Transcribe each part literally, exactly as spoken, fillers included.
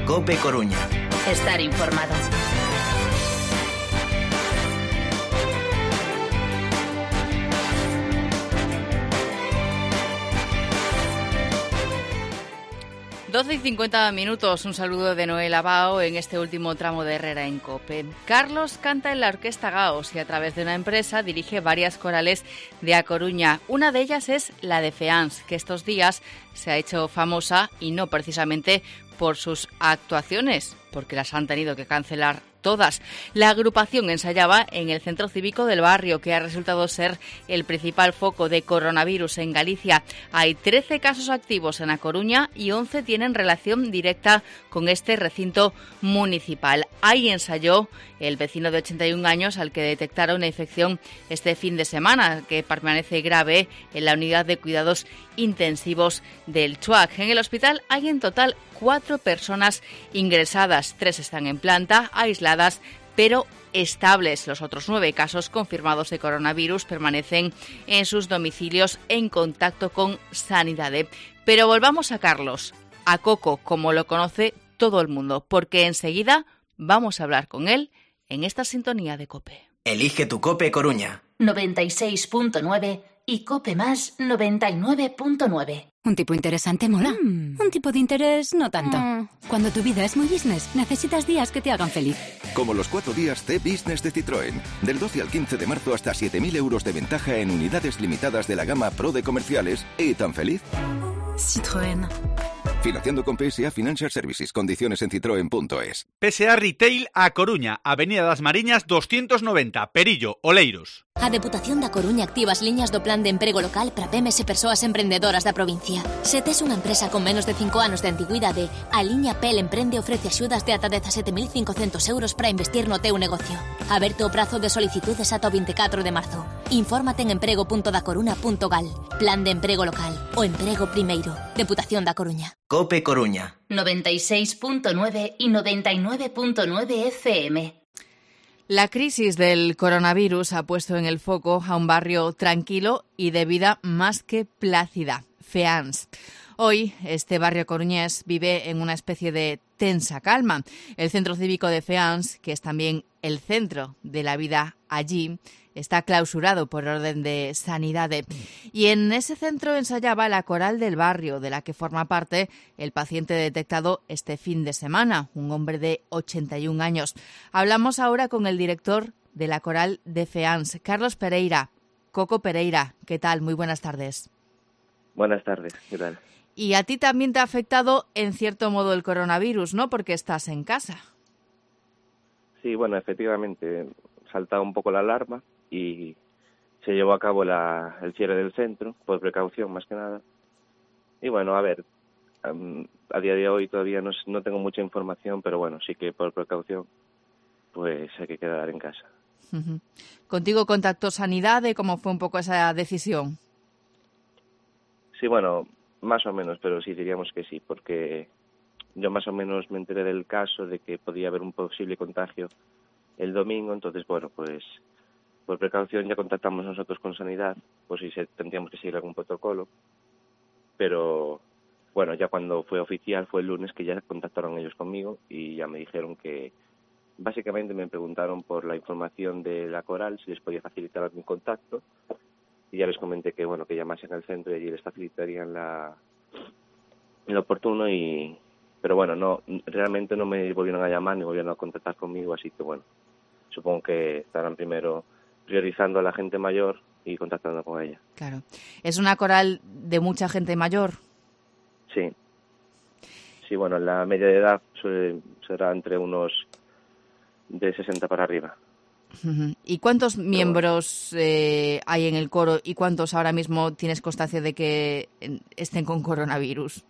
COPE Coruña. Estar informado. doce y cincuenta minutos, un saludo de Noel Abao en este último tramo de Herrera en COPE. Carlos canta en la Orquesta Gaos y a través de una empresa dirige varias corales de A Coruña. Una de ellas es la de FEANS, que estos días se ha hecho famosa y no precisamente por sus actuaciones, porque las han tenido que cancelar todas. La agrupación ensayaba en el Centro Cívico del barrio, que ha resultado ser el principal foco de coronavirus en Galicia. Hay trece casos activos en A Coruña y once tienen relación directa con este recinto municipal. Ahí ensayó el vecino de ochenta y un años al que detectaron una infección este fin de semana, que permanece grave en la unidad de cuidados intensivos del Chuac. En el hospital hay en total cuatro personas ingresadas, tres están en planta, aisladas, pero estables. Los otros nueve casos confirmados de coronavirus permanecen en sus domicilios en contacto con Sanidade. Pero volvamos a Carlos, a Coco, como lo conoce todo el mundo, porque enseguida vamos a hablar con él en esta sintonía de COPE. Elige tu COPE Coruña. noventa y seis punto nueve y COPE más noventa y nueve punto nueve. Un tipo interesante mola. Mm. Un tipo de interés no tanto. Mm. Cuando tu vida es muy business, necesitas días que te hagan feliz. Como los cuatro días C-Business de Citroën. Del doce al quince de marzo hasta siete mil euros de ventaja en unidades limitadas de la gama Pro de comerciales. ¿Y tan feliz? Citroën. Financiando con P S A Financial Services. Condiciones en citroen punto es. P S A Retail A Coruña, Avenida das Mariñas doscientos noventa, Perillo, Oleiros. A Deputación da Coruña activas liñas do Plan de Emprego Local para pemes e persoas emprendedoras da provincia. Se tes unha empresa con menos de cinco anos de antigüidade, a liña P E L Emprende ofrece axudas de ata dezasete mil cincocentos euros para investir no teu negocio. Aberto o prazo de solicitudes ata o vinte e catro de marzo. Infórmate en emprego punto da coruña punto gal. Plan de Emprego Local. O emprego primeiro. Deputación da Coruña. COPE Coruña. noventa y seis punto nueve y noventa y nueve punto nueve F M. La crisis del coronavirus ha puesto en el foco a un barrio tranquilo y de vida más que plácida, FEANS. Hoy, este barrio coruñés vive en una especie de tensa calma. El Centro Cívico de FEANS, que es también el centro de la vida allí, está clausurado por orden de Sanidade. Y en ese centro ensayaba la coral del barrio, de la que forma parte el paciente detectado este fin de semana, un hombre de ochenta y un años. Hablamos ahora con el director de la coral de FEANS, Carlos Pereira. Coco Pereira, ¿qué tal? Muy buenas tardes. Buenas tardes, ¿qué tal? Y a ti también te ha afectado en cierto modo el coronavirus, ¿no? Porque estás en casa. Sí, bueno, efectivamente, saltaba un poco la alarma y se llevó a cabo la, el cierre del centro, por precaución más que nada. Y bueno, a ver, um, a día de hoy todavía no, no tengo mucha información, pero bueno, sí que por precaución, pues hay que quedar en casa. Uh-huh. ¿Contigo contactó Sanidade? ¿Cómo fue un poco esa decisión? Sí, bueno, más o menos, pero sí diríamos que sí, porque yo más o menos me enteré del caso de que podía haber un posible contagio el domingo, entonces, bueno, pues por precaución ya contactamos nosotros con Sanidad, pues si se, tendríamos que seguir algún protocolo, pero bueno, ya cuando fue oficial, fue el lunes que ya contactaron ellos conmigo y ya me dijeron que, básicamente me preguntaron por la información de la coral, si les podía facilitar algún contacto, y ya les comenté que, bueno, que llamasen al centro y allí les facilitarían la, lo oportuno, y pero bueno, no realmente no me volvieron a llamar ni volvieron a contactar conmigo, así que bueno, supongo que estarán primero priorizando a la gente mayor y contactando con ella. Claro. ¿Es una coral de mucha gente mayor? Sí. Sí, bueno, la media de edad suele, será entre unos de sesenta para arriba. Uh-huh. ¿Y cuántos Pero miembros bueno. eh, hay en el coro y cuántos ahora mismo tienes constancia de que estén con coronavirus?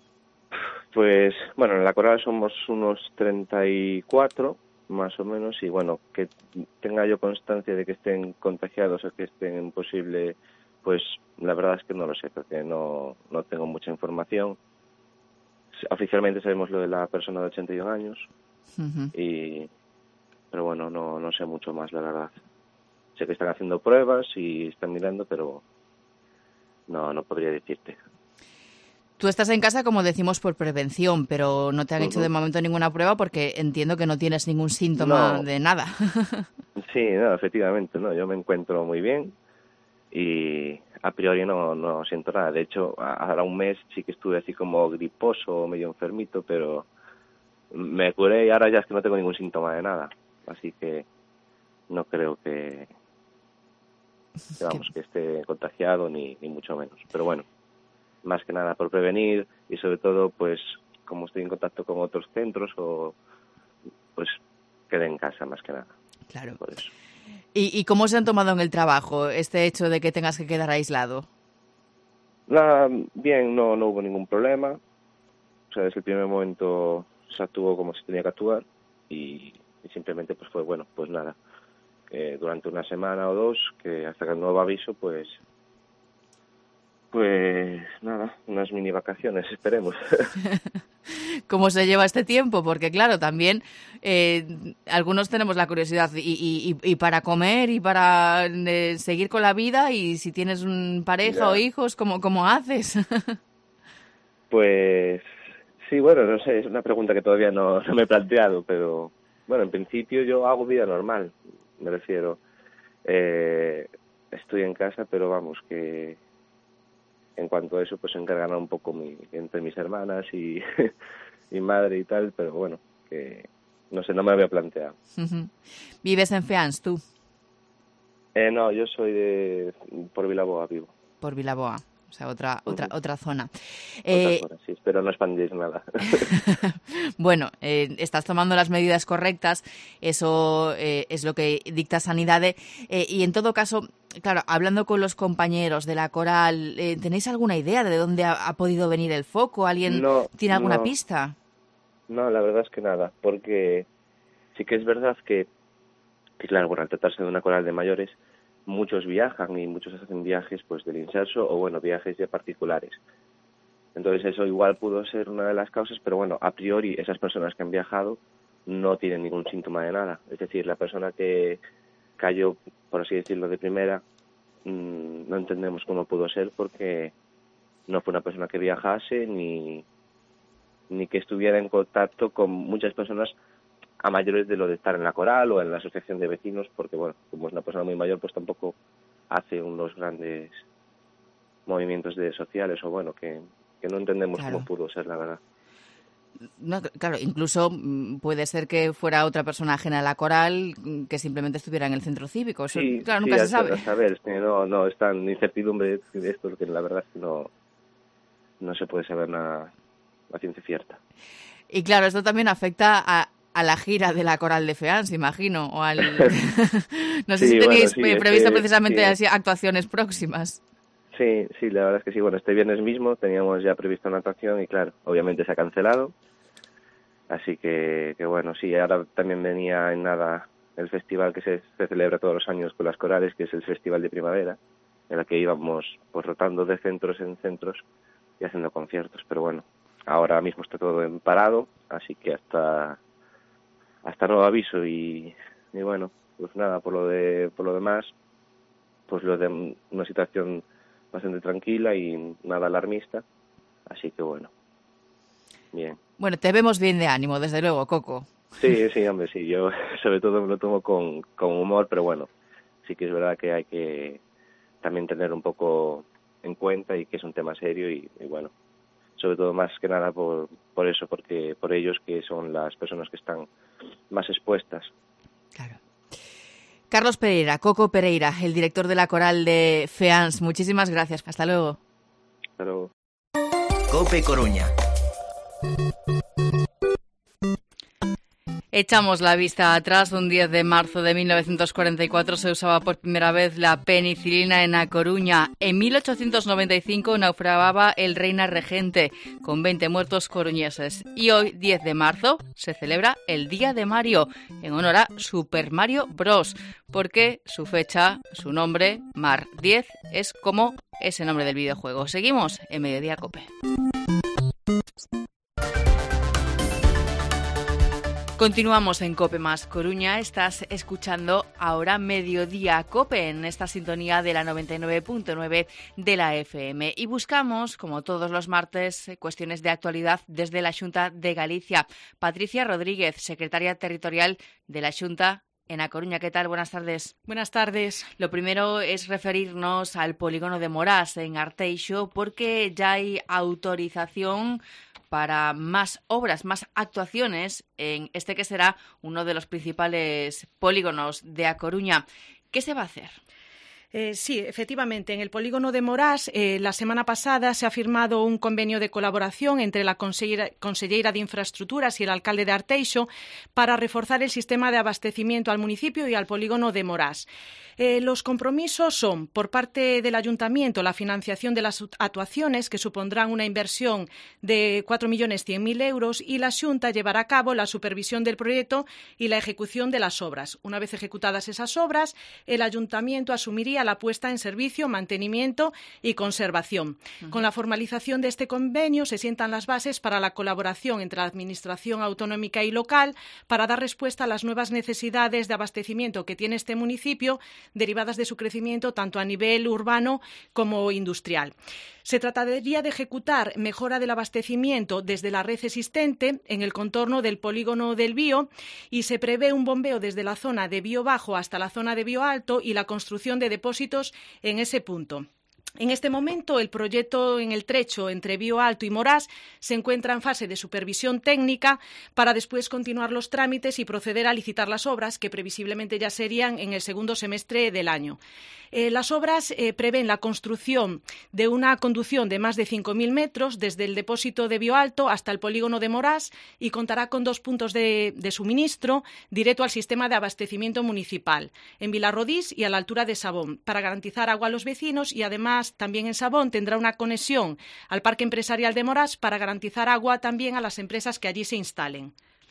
Pues, bueno, en la coral somos unos treinta y cuatro, más o menos, y bueno, que tenga yo constancia de que estén contagiados o que estén en posible, pues la verdad es que no lo sé, porque no, no tengo mucha información. Oficialmente sabemos lo de la persona de ochenta y un años, uh-huh. y pero bueno, no, no sé mucho más, la verdad. Sé que están haciendo pruebas y están mirando, pero no, no podría decirte. Tú estás en casa, como decimos, por prevención, pero no te han uh-huh. hecho de momento ninguna prueba porque entiendo que no tienes ningún síntoma no. de nada. Sí, no, efectivamente, no, yo me encuentro muy bien y a priori no, no siento nada. De hecho, ahora un mes sí que estuve así como griposo, medio enfermito, pero me curé y ahora ya es que no tengo ningún síntoma de nada. Así que no creo que, que vamos, que esté contagiado ni, ni mucho menos. Pero bueno, más que nada por prevenir y sobre todo, pues, como estoy en contacto con otros centros, o pues quedé en casa más que nada. Claro. Por eso. ¿Y, ¿Y cómo se han tomado en el trabajo este hecho de que tengas que quedar aislado? Nada, bien, no, no hubo ningún problema. O sea, desde el primer momento se actuó como se tenía que actuar y, y simplemente pues fue, bueno, pues nada, que durante una semana o dos, que hasta que el nuevo aviso, pues... Pues nada, unas mini vacaciones, esperemos. ¿Cómo se lleva este tiempo? Porque claro, también eh, algunos tenemos la curiosidad y, y, y para comer y para eh, seguir con la vida, y si tienes un pareja ya. o hijos, ¿cómo, cómo haces? Pues sí, bueno, no sé, es una pregunta que todavía no, no me he planteado, pero bueno, en principio yo hago vida normal, me refiero. Eh, estoy en casa, pero vamos, que... En cuanto a eso, pues se encargan un poco mi, entre mis hermanas y mi madre y tal, pero bueno, que no sé, no me había planteado. Uh-huh. ¿Vives en Feans, tú? Eh, no, yo soy de por Vilaboa, vivo. Por Vilaboa, o sea, otra uh-huh. otra otra zona. Otra eh... zona, sí, espero no expandir nada. Bueno, eh, estás tomando las medidas correctas, eso eh, es lo que dicta Sanidade, eh, y en todo caso... Claro, hablando con los compañeros de la coral, eh, ¿tenéis alguna idea de dónde ha, ha podido venir el foco? ¿Alguien no, tiene alguna no. pista? No, la verdad es que nada, porque sí que es verdad que, que, claro, bueno, al tratarse de una coral de mayores, muchos viajan y muchos hacen viajes pues del inserso o, bueno, viajes ya particulares. Entonces eso igual pudo ser una de las causas, pero bueno, a priori esas personas que han viajado no tienen ningún síntoma de nada. Es decir, la persona que cayó, por así decirlo, de primera, mmm, no entendemos cómo pudo ser, porque no fue una persona que viajase ni, ni que estuviera en contacto con muchas personas a mayores de lo de estar en la coral o en la asociación de vecinos, porque bueno, como es una persona muy mayor, pues tampoco hace unos grandes movimientos de sociales, o bueno, que, que no entendemos claro. cómo pudo ser, la verdad. No, claro, incluso puede ser que fuera otra persona ajena a la coral que simplemente estuviera en el centro cívico. Eso, sí, claro, nunca sí, se sabe. saber, es que no, no, es tan incertidumbre de esto, que la verdad es que no, no se puede saber nada a ciencia cierta. Y claro, esto también afecta a, a la gira de la coral de Feans, imagino, o al... no sé sí, si tenéis bueno, sí, previsto este, precisamente sí. actuaciones próximas. Sí, sí, la verdad es que sí. Bueno, este viernes mismo teníamos ya previsto una actuación y claro, obviamente se ha cancelado. Así que, que bueno, sí, ahora también venía en nada el festival que se, se celebra todos los años con las corales, que es el Festival de Primavera, en el que íbamos pues rotando de centros en centros y haciendo conciertos. Pero bueno, ahora mismo está todo en parado, así que hasta hasta nuevo aviso y, y bueno, pues nada, por lo de por lo demás, pues lo de una situación bastante tranquila y nada alarmista, así que bueno, bien. Bueno, te vemos bien de ánimo, desde luego, Coco. Sí, sí, hombre, sí, yo sobre todo me lo tomo con, con humor, pero bueno, sí que es verdad que hay que también tener un poco en cuenta y que es un tema serio y, y bueno, sobre todo más que nada por, por eso, porque por ellos que son las personas que están más expuestas. Claro. Carlos Pereira, Coco Pereira, el director de la coral de Feans, muchísimas gracias. Hasta luego. Hasta luego. COPE Coruña. Echamos la vista atrás. Un diez de marzo de mil novecientos cuarenta y cuatro se usaba por primera vez la penicilina en A Coruña. En mil ochocientos noventa y cinco naufragaba el Reina Regente, con veinte muertos coruñeses. Y hoy, diez de marzo, se celebra el Día de Mario, en honor a Super Mario Bros., porque su fecha, su nombre, Mar diez, es como ese nombre del videojuego. Seguimos en Mediodía Cope. Continuamos en COPE más Coruña. Estás escuchando ahora Mediodía COPE en esta sintonía de la noventa y nueve punto nueve de la F M. Y buscamos, como todos los martes, cuestiones de actualidad desde la Xunta de Galicia. Patricia Rodríguez, secretaria territorial de la Xunta en A Coruña. ¿Qué tal? Buenas tardes. Buenas tardes. Lo primero es referirnos al polígono de Morás en Arteixo, porque ya hay autorización para más obras, más actuaciones en este que será uno de los principales polígonos de A Coruña. ¿Qué se va a hacer? Eh, sí, efectivamente, en el polígono de Morás, eh, la semana pasada se ha firmado un convenio de colaboración entre la Conselleira, Conselleira de Infraestructuras y el alcalde de Arteixo para reforzar el sistema de abastecimiento al municipio y al polígono de Morás. Eh, los compromisos son, por parte del Ayuntamiento, la financiación de las actuaciones, que supondrán una inversión de cuatro millones cien mil euros, y la Xunta llevará a cabo la supervisión del proyecto y la ejecución de las obras. Una vez ejecutadas esas obras, el Ayuntamiento asumiría la puesta en servicio, mantenimiento y conservación. Uh-huh. Con la formalización de este convenio se sientan las bases para la colaboración entre la Administración autonómica y local para dar respuesta a las nuevas necesidades de abastecimiento que tiene este municipio, derivadas de su crecimiento tanto a nivel urbano como industrial. Se trataría de ejecutar mejora del abastecimiento desde la red existente en el contorno del polígono del Bío, y se prevé un bombeo desde la zona de Bío Bajo hasta la zona de Bío Alto y la construcción de depósitos en ese punto. En este momento, el proyecto en el trecho entre Bío Alto y Morás se encuentra en fase de supervisión técnica para después continuar los trámites y proceder a licitar las obras, que previsiblemente ya serían en el segundo semestre del año. Eh, las obras eh, prevén la construcción de una conducción de más de cinco mil metros desde el depósito de Bío Alto hasta el polígono de Morás, y contará con dos puntos de, de suministro directo al sistema de abastecimiento municipal, en Vilarrodís y a la altura de Sabón, para garantizar agua a los vecinos, y además también en Sabón tendrá una conexión al Parque Empresarial de Morás para garantizar agua también a las empresas que allí se instalen.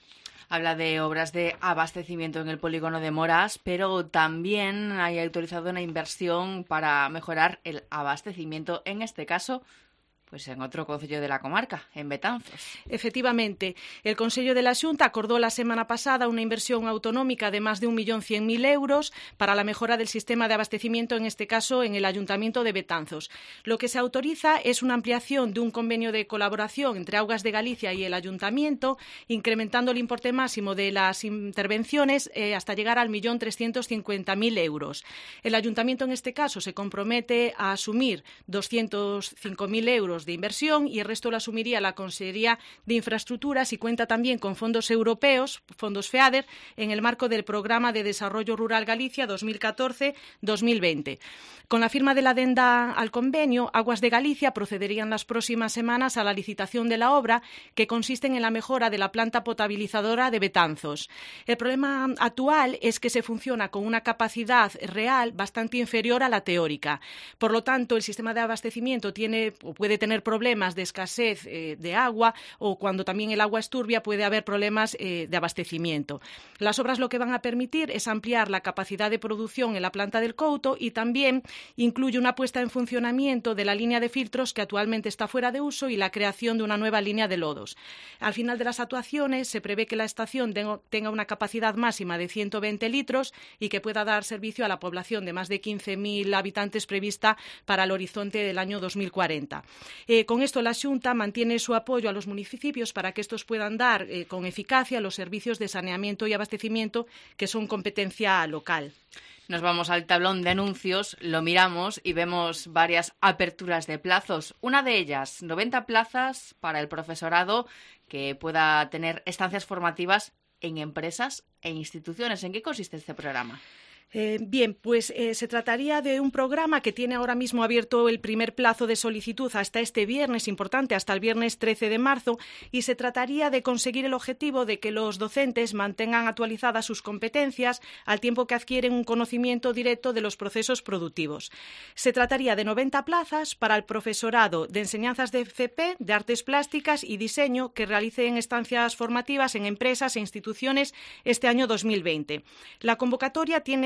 Habla de obras de abastecimiento en el polígono de Morás, pero también hay autorizado una inversión para mejorar el abastecimiento, en este caso, pues en otro concello de la comarca, en Betanzos. Efectivamente, el Consello de la Xunta acordó la semana pasada una inversión autonómica de más de un millón cien mil euros para la mejora del sistema de abastecimiento, en este caso en el Ayuntamiento de Betanzos. Lo que se autoriza es una ampliación de un convenio de colaboración entre Augas de Galicia y el Ayuntamiento, incrementando el importe máximo de las intervenciones eh, hasta llegar al millón trescientos cincuenta mil euros. El Ayuntamiento, en este caso, se compromete a asumir doscientos cinco mil euros de inversión, y el resto lo asumiría la Consellería de Infraestructuras, y cuenta también con fondos europeos, fondos FEADER, en el marco del Programa de Desarrollo Rural Galicia dos mil catorce dos mil veinte. Con la firma de la adenda al convenio, Aguas de Galicia procederían las próximas semanas a la licitación de la obra, que consiste en la mejora de la planta potabilizadora de Betanzos. El problema actual es que se funciona con una capacidad real bastante inferior a la teórica. Por lo tanto, el sistema de abastecimiento tiene o puede tener problemas de escasez eh, de agua, o cuando también el agua es turbia puede haber problemas eh, de abastecimiento. Las obras lo que van a permitir es ampliar la capacidad de producción en la planta del Couto, y también incluye una puesta en funcionamiento de la línea de filtros que actualmente está fuera de uso y la creación de una nueva línea de lodos. Al final de las actuaciones se prevé que la estación tenga una capacidad máxima de ciento veinte litros y que pueda dar servicio a la población de más de quince mil habitantes prevista para el horizonte del año dos mil cuarenta. Eh, con esto, la Xunta mantiene su apoyo a los municipios para que estos puedan dar eh, con eficacia los servicios de saneamiento y abastecimiento, que son competencia local. Nos vamos al tablón de anuncios, lo miramos y vemos varias aperturas de plazos. Una de ellas, noventa plazas para el profesorado que pueda tener estancias formativas en empresas e instituciones. ¿En qué consiste este programa? Eh, bien, pues eh, se trataría de un programa que tiene ahora mismo abierto el primer plazo de solicitud hasta este viernes, importante, hasta el viernes trece de marzo, y se trataría de conseguir el objetivo de que los docentes mantengan actualizadas sus competencias al tiempo que adquieren un conocimiento directo de los procesos productivos. Se trataría de noventa plazas para el profesorado de enseñanzas de F P, de artes plásticas y diseño que realicen estancias formativas en empresas e instituciones este año dos mil veinte. La convocatoria tiene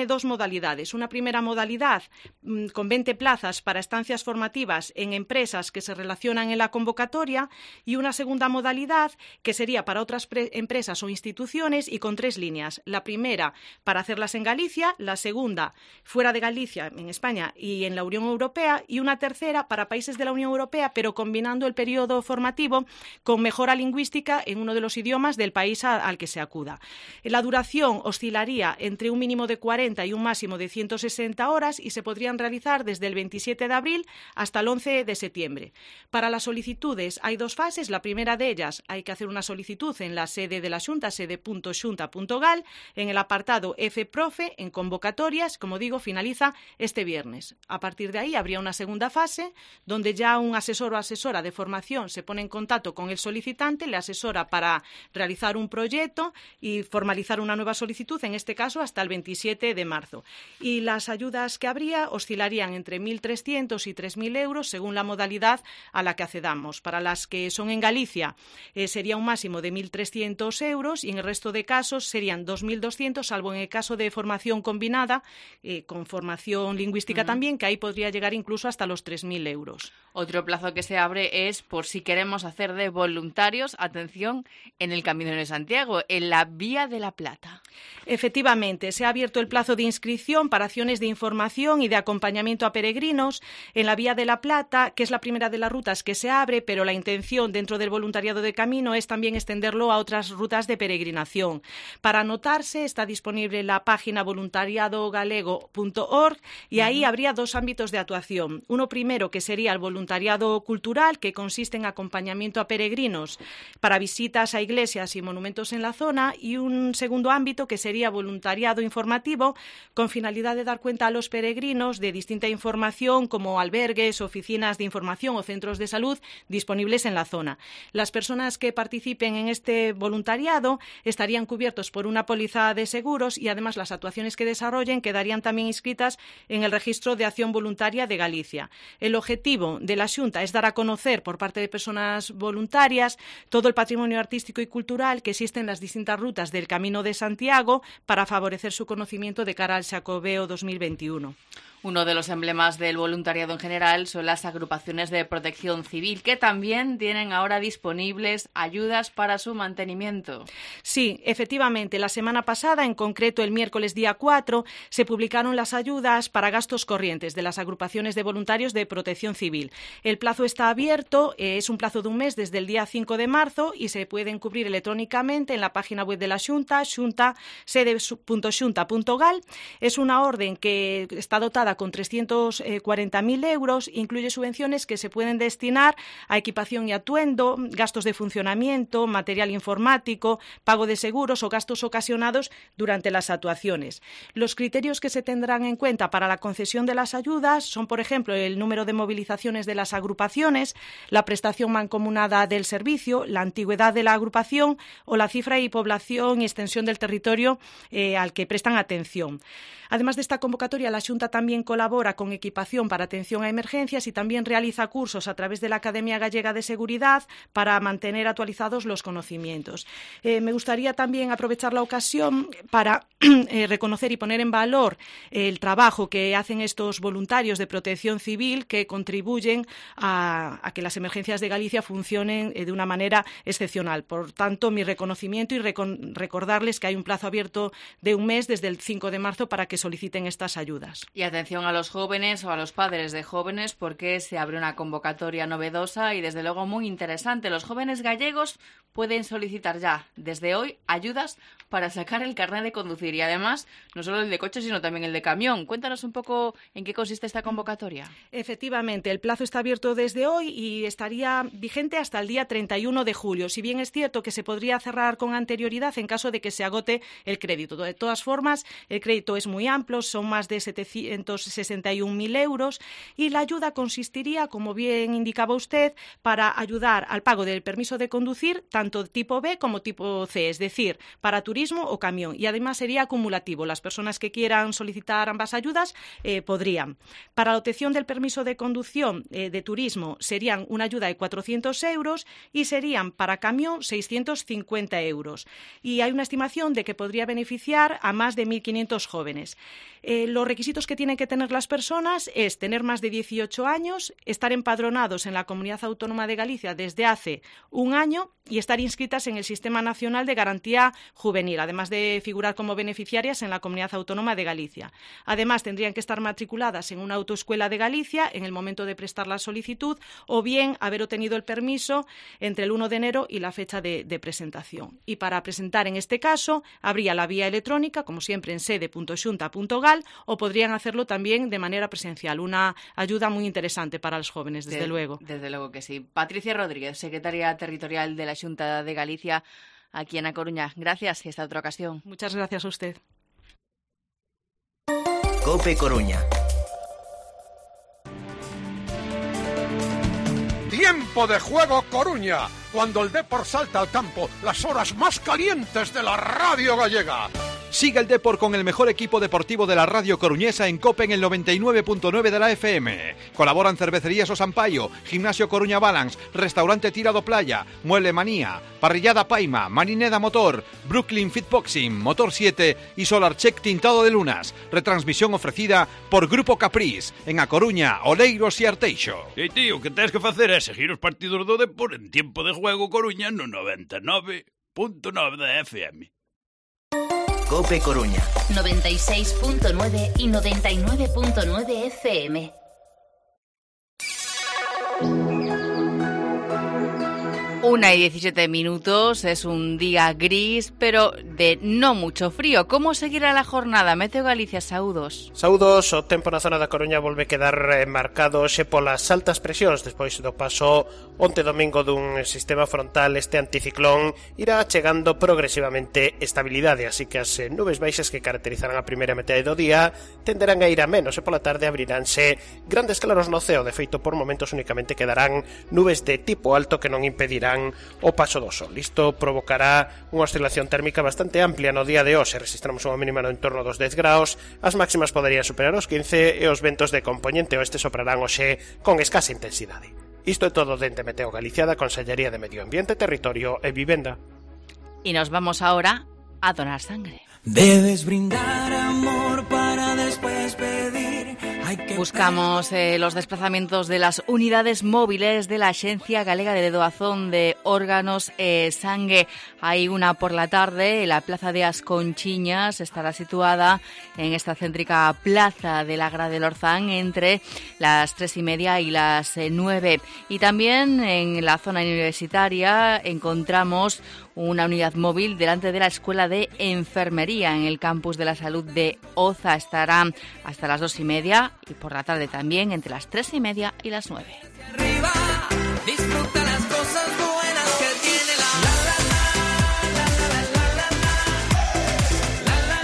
dos modalidades. Una primera modalidad mmm, con veinte plazas para estancias formativas en empresas que se relacionan en la convocatoria y una segunda modalidad que sería para otras empresas o instituciones y con tres líneas. La primera para hacerlas en Galicia, la segunda fuera de Galicia, en España y en la Unión Europea, y una tercera para países de la Unión Europea, pero combinando el periodo formativo con mejora lingüística en uno de los idiomas del país a, al que se acuda. La duración oscilaría entre un mínimo de cuarenta y un máximo de ciento sesenta horas y se podrían realizar desde el veintisiete de abril hasta el once de septiembre. Para las solicitudes hay dos fases. La primera de ellas hay que hacer una solicitud en la sede de la Xunta, sede punto xunta punto gal, en el apartado F Profe, en convocatorias, como digo, finaliza este viernes. A partir de ahí habría una segunda fase donde ya un asesor o asesora de formación se pone en contacto con el solicitante, le asesora para realizar un proyecto y formalizar una nueva solicitud, en este caso hasta el veintisiete de marzo. Y las ayudas que habría oscilarían entre mil trescientos y tres mil euros según la modalidad a la que accedamos. Para las que son en Galicia eh, sería un máximo de mil trescientos euros y en el resto de casos serían dos mil doscientos, salvo en el caso de formación combinada, eh, con formación lingüística uh-huh. también, que ahí podría llegar incluso hasta los tres mil euros. Otro plazo que se abre es por si queremos hacer de voluntarios, atención, en el Camino de Santiago, en la Vía de la Plata. Efectivamente, se ha abierto el plazo de inscripción para acciones de información y de acompañamiento a peregrinos en la Vía de la Plata, que es la primera de las rutas que se abre, pero la intención dentro del voluntariado de camino es también extenderlo a otras rutas de peregrinación. Para anotarse está disponible la página voluntariado galego punto org y ahí uh-huh. habría dos ámbitos de actuación. Uno primero que sería el voluntariado cultural, que consiste en acompañamiento a peregrinos para visitas a iglesias y monumentos en la zona, y un segundo ámbito que sería voluntariado informativo con finalidad de dar cuenta a los peregrinos de distinta información como albergues, oficinas de información o centros de salud disponibles en la zona. Las personas que participen en este voluntariado estarían cubiertos por una póliza de seguros y además las actuaciones que desarrollen quedarían también inscritas en el Registro de Acción Voluntaria de Galicia. El objetivo de la Xunta es dar a conocer por parte de personas voluntarias todo el patrimonio artístico y cultural que existe en las distintas rutas del Camino de Santiago para favorecer su conocimiento de cara al Xacobeo dos mil veintiuno. Uno de los emblemas del voluntariado en general son las agrupaciones de protección civil, que también tienen ahora disponibles ayudas para su mantenimiento. Sí, efectivamente. La semana pasada, en concreto el miércoles día cuatro, se publicaron las ayudas para gastos corrientes de las agrupaciones de voluntarios de protección civil. El plazo está abierto, eh, es un plazo de un mes desde el día cinco de marzo y se pueden cubrir electrónicamente en la página web de la Xunta, xunta sede punto xunta punto gal. Es una orden que está dotada con trescientos cuarenta mil euros, incluye subvenciones que se pueden destinar a equipación y atuendo, gastos de funcionamiento, material informático, pago de seguros o gastos ocasionados durante las actuaciones. Los criterios que se tendrán en cuenta para la concesión de las ayudas son, por ejemplo, el número de movilizaciones de las agrupaciones, la prestación mancomunada del servicio, la antigüedad de la agrupación o la cifra y población y extensión del territorio eh, al que prestan atención. Además de esta convocatoria, la Xunta también colabora con equipación para atención a emergencias y también realiza cursos a través de la Academia Gallega de Seguridad para mantener actualizados los conocimientos. Eh, me gustaría también aprovechar la ocasión para eh, reconocer y poner en valor el trabajo que hacen estos voluntarios de protección civil que contribuyen a, a que las emergencias de Galicia funcionen eh, de una manera excepcional. Por tanto, mi reconocimiento y recon- recordarles que hay un plazo abierto de un mes desde el cinco de marzo para que soliciten estas ayudas. Y atención a los jóvenes o a los padres de jóvenes, porque se abre una convocatoria novedosa y desde luego muy interesante. Los jóvenes gallegos pueden solicitar ya desde hoy ayudas para sacar el carnet de conducir y además no solo el de coche sino también el de camión. Cuéntanos un poco en qué consiste esta convocatoria. Efectivamente, el plazo está abierto desde hoy y estaría vigente hasta el día treinta y uno de julio. Si bien es cierto que se podría cerrar con anterioridad en caso de que se agote el crédito. De todas formas, el crédito es muy amplio, son más de setecientos doscientos sesenta y un mil euros, y la ayuda consistiría, como bien indicaba usted, para ayudar al pago del permiso de conducir, tanto tipo B como tipo C, es decir, para turismo o camión, y además sería acumulativo. Las personas que quieran solicitar ambas ayudas eh, podrían. Para la obtención del permiso de conducción eh, de turismo serían una ayuda de cuatrocientos euros y serían para camión seiscientos cincuenta euros. Y hay una estimación de que podría beneficiar a más de mil quinientos jóvenes. Eh, los requisitos que tienen que tener las personas es tener más de dieciocho años, estar empadronados en la Comunidad Autónoma de Galicia desde hace un año y estar inscritas en el Sistema Nacional de Garantía Juvenil, además de figurar como beneficiarias en la Comunidad Autónoma de Galicia. Además, tendrían que estar matriculadas en una autoescuela de Galicia en el momento de prestar la solicitud, o bien haber obtenido el permiso entre el uno de enero y la fecha de, de presentación. Y para presentar en este caso, habría la vía electrónica, como siempre, en sede punto xunta punto gal, o podrían hacerlo también de manera presencial. Una ayuda muy interesante para los jóvenes, desde de, luego. Desde luego que sí. Patricia Rodríguez, secretaria territorial de la Xunta de Galicia, aquí en A Coruña. Gracias y hasta otra ocasión. Muchas gracias a usted. COPE Coruña. Tiempo de juego Coruña, cuando el Depor salta al campo, las horas más calientes de la radio gallega. Sigue el Depor con el mejor equipo deportivo de la radio coruñesa en COPE en el noventa y nueve punto nueve de la F M. Colaboran Cervecerías O Sampaio, Gimnasio Coruña Balance, Restaurante Tirado Playa, Mueble Manía, Parrillada Paima, Marineda Motor, Brooklyn Fitboxing, Motor siete y Solar Check Tintado de Lunas. Retransmisión ofrecida por Grupo Capriz en A Coruña, Oleiros y Arteixo. E tío, o que tens que facer é seguir os partidos do Depor en Tiempo de Juego Coruña no noventa e nove punto nove da F M. COPE Coruña. noventa y seis punto nueve y noventa y nueve punto nueve F M. Una y diecisiete minutos, es un día gris, pero de no mucho frío. ¿Cómo seguirá la jornada? Meteo Galicia, saúdos. Saúdos, o tempo na zona da Coruña volve quedar marcado xe polas altas presións despois do paso onte domingo dun sistema frontal. Este anticiclón irá chegando progresivamente estabilidade, así que as nubes baixas que caracterizarán a primeira metade do día tenderán a ir a menos e pola tarde abriránse grandes claros no ceo. De feito, por momentos únicamente quedarán nubes de tipo alto que non impedirán o paso do sol. Isto provocará unha oscilación térmica bastante amplia no día de hoxe. Registramos unha mínima no entorno dos dez graus, as máximas poderían superar os quince e os ventos de compoñente oeste soprarán hoxe con escasa intensidade. Isto é todo dende Meteo Galicia, da Consellería de Medio Ambiente, Territorio e Vivenda. Y nos vamos ahora a donar sangre. Debes brindar amor para después pedir. Buscamos eh, los desplazamientos de las unidades móviles de la Axencia Galega de Doazón de Órganos e Sangue. Hay una por la tarde en la Plaza de As Conchiñas. Estará situada en esta céntrica plaza de la Gra del Orzán entre las tres y media y las eh, nueve. Y también en la zona universitaria encontramos una unidad móvil delante de la Escuela de Enfermería en el Campus de la Salud de Oza. Estará hasta las dos y media y por la tarde también entre las tres y media y las nueve. Arriba, disfruta las cosas buenas que tiene la la la la la la la la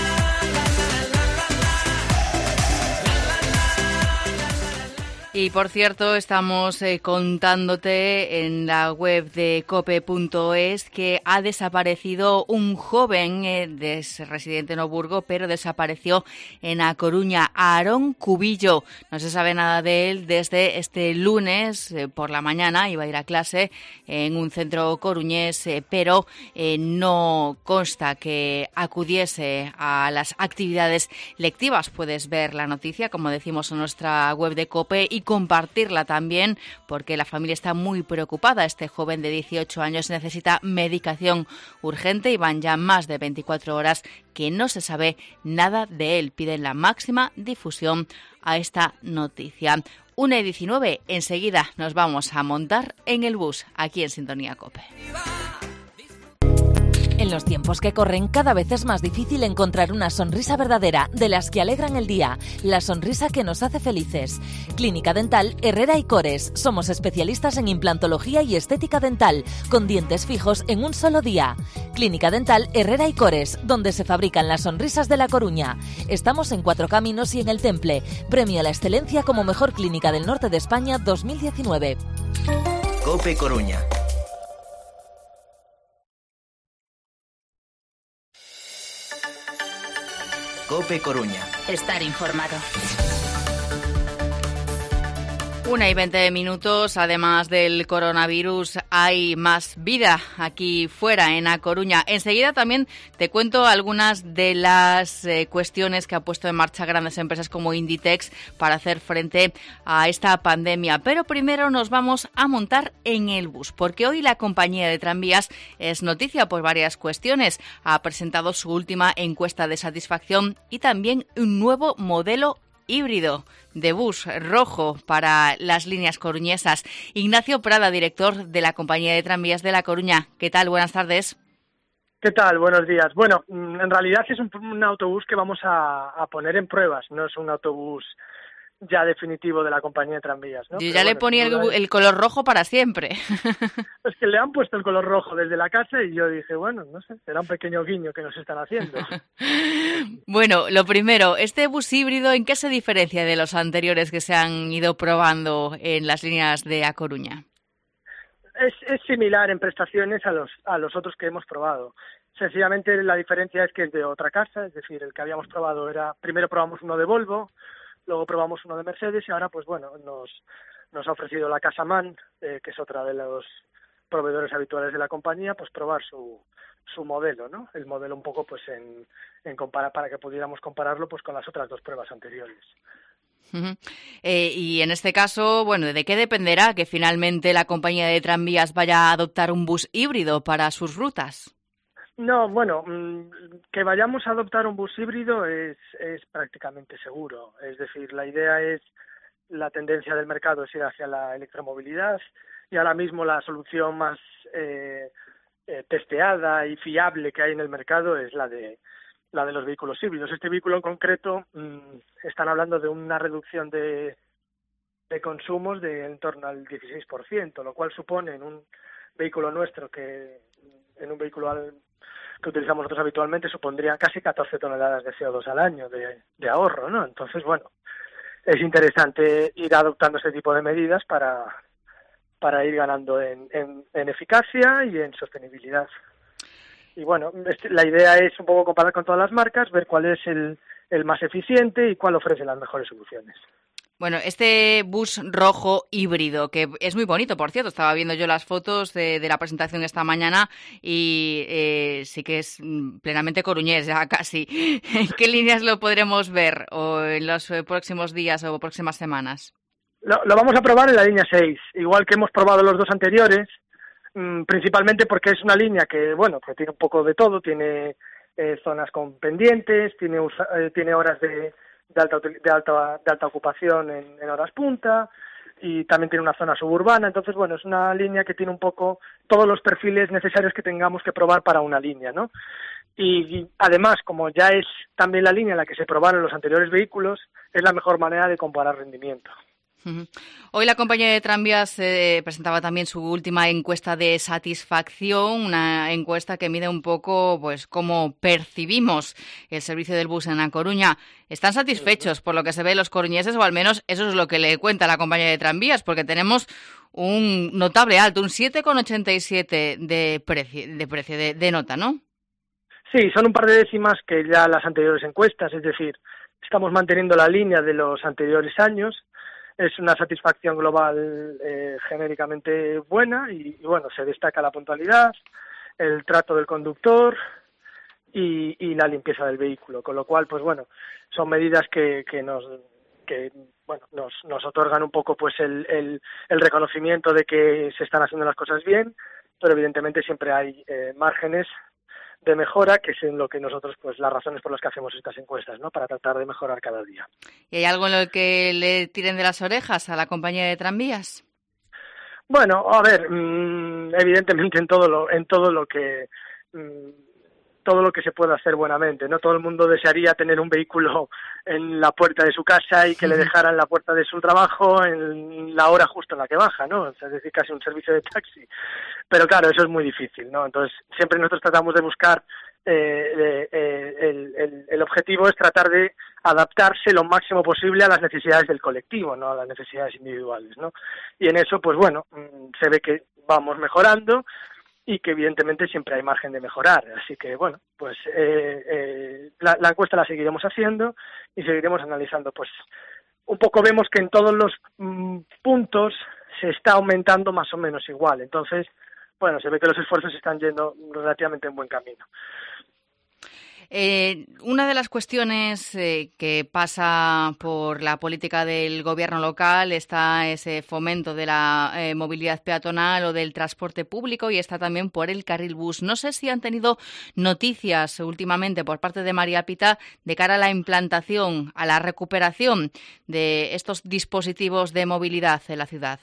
la. Y por cierto, estamos eh, contándote en la web de cope punto es que ha desaparecido un joven eh, des, residente en Oburgo, pero desapareció en A Coruña, Aarón Cubillo. No se sabe nada de él desde este lunes eh, por la mañana. Iba a ir a clase en un centro coruñés, eh, pero eh, no consta que acudiese a las actividades lectivas. Puedes ver la noticia, como decimos, en nuestra web de COPE y compartirla también, porque la familia está muy preocupada. Este joven de dieciocho años necesita medicación urgente y van ya más de veinticuatro horas que no se sabe nada de él. Piden la máxima difusión a esta noticia. una y diecinueve, enseguida nos vamos a montar en el bus, aquí en Sintonía COPE. En los tiempos que corren, cada vez es más difícil encontrar una sonrisa verdadera, de las que alegran el día, la sonrisa que nos hace felices. Clínica Dental Herrera y Cores. Somos especialistas en implantología y estética dental, con dientes fijos en un solo día. Clínica Dental Herrera y Cores, donde se fabrican las sonrisas de La Coruña. Estamos en Cuatro Caminos y en El Temple. Premio a la excelencia como mejor clínica del norte de España dos mil diecinueve. COPE Coruña. COPE Coruña. Estar informado. Una y veinte minutos. Además del coronavirus, hay más vida aquí fuera, en A Coruña. Enseguida también te cuento algunas de las eh, cuestiones que ha puesto en marcha grandes empresas como Inditex para hacer frente a esta pandemia. Pero primero nos vamos a montar en el bus, porque hoy la compañía de tranvías es noticia por varias cuestiones. Ha presentado su última encuesta de satisfacción y también un nuevo modelo híbrido de bus rojo para las líneas coruñesas. Ignacio Prada, director de la compañía de tranvías de La Coruña. ¿Qué tal? Buenas tardes. ¿Qué tal? Buenos días. Bueno, en realidad es un, un autobús que vamos a, a poner en pruebas, no es un autobús ya definitivo de la compañía de tranvías, ¿no? Yo Pero ya bueno, le ponía el, es... el color rojo para siempre. Es que le han puesto el color rojo desde la casa y yo dije, bueno, no sé, será un pequeño guiño que nos están haciendo. Bueno, lo primero, ¿este bus híbrido en qué se diferencia de los anteriores que se han ido probando en las líneas de A Coruña? Es, es similar en prestaciones a los, a los otros que hemos probado. Sencillamente la diferencia es que es de otra casa, es decir, el que habíamos probado era, primero probamos uno de Volvo, luego probamos uno de Mercedes y ahora, pues bueno, nos, nos ha ofrecido la Casa MAN, eh, que es otra de los proveedores habituales de la compañía, pues probar su, su modelo, ¿no? El modelo un poco, pues en, en compara, para que pudiéramos compararlo, pues con las otras dos pruebas anteriores. Uh-huh. Eh, y en este caso, bueno, ¿de qué dependerá que finalmente la compañía de tranvías vaya a adoptar un bus híbrido para sus rutas? No, bueno, que vayamos a adoptar un bus híbrido es, es prácticamente seguro. Es decir, la idea es, la tendencia del mercado es ir hacia la electromovilidad y ahora mismo la solución más eh, eh, testeada y fiable que hay en el mercado es la de la de los vehículos híbridos. Este vehículo en concreto mmm, están hablando de una reducción de, de consumos de en torno al dieciséis por ciento, lo cual supone en un vehículo nuestro que en un vehículo al, que utilizamos nosotros habitualmente supondría casi catorce toneladas de C O dos al año de, de ahorro, ¿no? Entonces, bueno, es interesante ir adoptando este tipo de medidas para, para ir ganando en, en, en eficacia y en sostenibilidad. Y bueno, este, la idea es un poco comparar con todas las marcas, ver cuál es el, el más eficiente y cuál ofrece las mejores soluciones. Bueno, este bus rojo híbrido, que es muy bonito, por cierto, estaba viendo yo las fotos de, de la presentación esta mañana y eh, sí que es plenamente coruñés, ya casi. ¿En qué líneas lo podremos ver o en los próximos días o próximas semanas? Lo, lo vamos a probar en la línea seis, igual que hemos probado los dos anteriores, mmm, principalmente porque es una línea que, bueno, que tiene un poco de todo, tiene eh, zonas con pendientes, tiene, usa, eh, tiene horas de... de alta de alta de alta ocupación en, en horas punta y también tiene una zona suburbana. Entonces, bueno, es una línea que tiene un poco todos los perfiles necesarios que tengamos que probar para una línea, ¿no? Y, y además, como ya es también la línea en la que se probaron los anteriores vehículos, es la mejor manera de comparar rendimiento. Uh-huh. Hoy la compañía de tranvías eh, presentaba también su última encuesta de satisfacción, una encuesta que mide un poco pues cómo percibimos el servicio del bus en A Coruña. ¿Están satisfechos por lo que se ve los coruñeses, o al menos eso es lo que le cuenta la compañía de tranvías? Porque tenemos un notable alto, un siete coma ochenta y siete de precio, de, precio de, de nota, ¿no? Sí, son un par de décimas que ya las anteriores encuestas, es decir, estamos manteniendo la línea de los anteriores años. Es una satisfacción global eh, genéricamente buena y, y, bueno, se destaca la puntualidad, el trato del conductor y, y la limpieza del vehículo, con lo cual, pues bueno, son medidas que, que nos que bueno nos, nos otorgan un poco pues el, el, el reconocimiento de que se están haciendo las cosas bien, pero evidentemente siempre hay eh, márgenes de mejora, que es en lo que nosotros, pues las razones por las que hacemos estas encuestas, ¿no? Para tratar de mejorar cada día. ¿Y hay algo en lo que le tiren de las orejas a la compañía de tranvías? Bueno, a ver, mmm, evidentemente en todo lo, en todo lo que mmm, todo lo que se puede hacer buenamente, ¿no? Todo el mundo desearía tener un vehículo en la puerta de su casa y que le dejaran la puerta de su trabajo en la hora justa en la que baja, ¿no? O sea, es decir, casi un servicio de taxi. Pero claro, eso es muy difícil, ¿no? Entonces, siempre nosotros tratamos de buscar, eh, eh, el, el, el objetivo es tratar de adaptarse lo máximo posible a las necesidades del colectivo, no a las necesidades individuales, ¿no? Y en eso, pues bueno, se ve que vamos mejorando, y que evidentemente siempre hay margen de mejorar. Así que, bueno, pues eh, eh, la, la encuesta la seguiremos haciendo y seguiremos analizando. Pues un poco vemos que en todos los mm, puntos se está aumentando más o menos igual. Entonces, bueno, se ve que los esfuerzos están yendo relativamente en buen camino. Eh, una de las cuestiones eh, que pasa por la política del gobierno local está ese fomento de la eh, movilidad peatonal o del transporte público, y está también por el carril bus. No sé si han tenido noticias últimamente por parte de María Pita de cara a la implantación, a la recuperación de estos dispositivos de movilidad en la ciudad.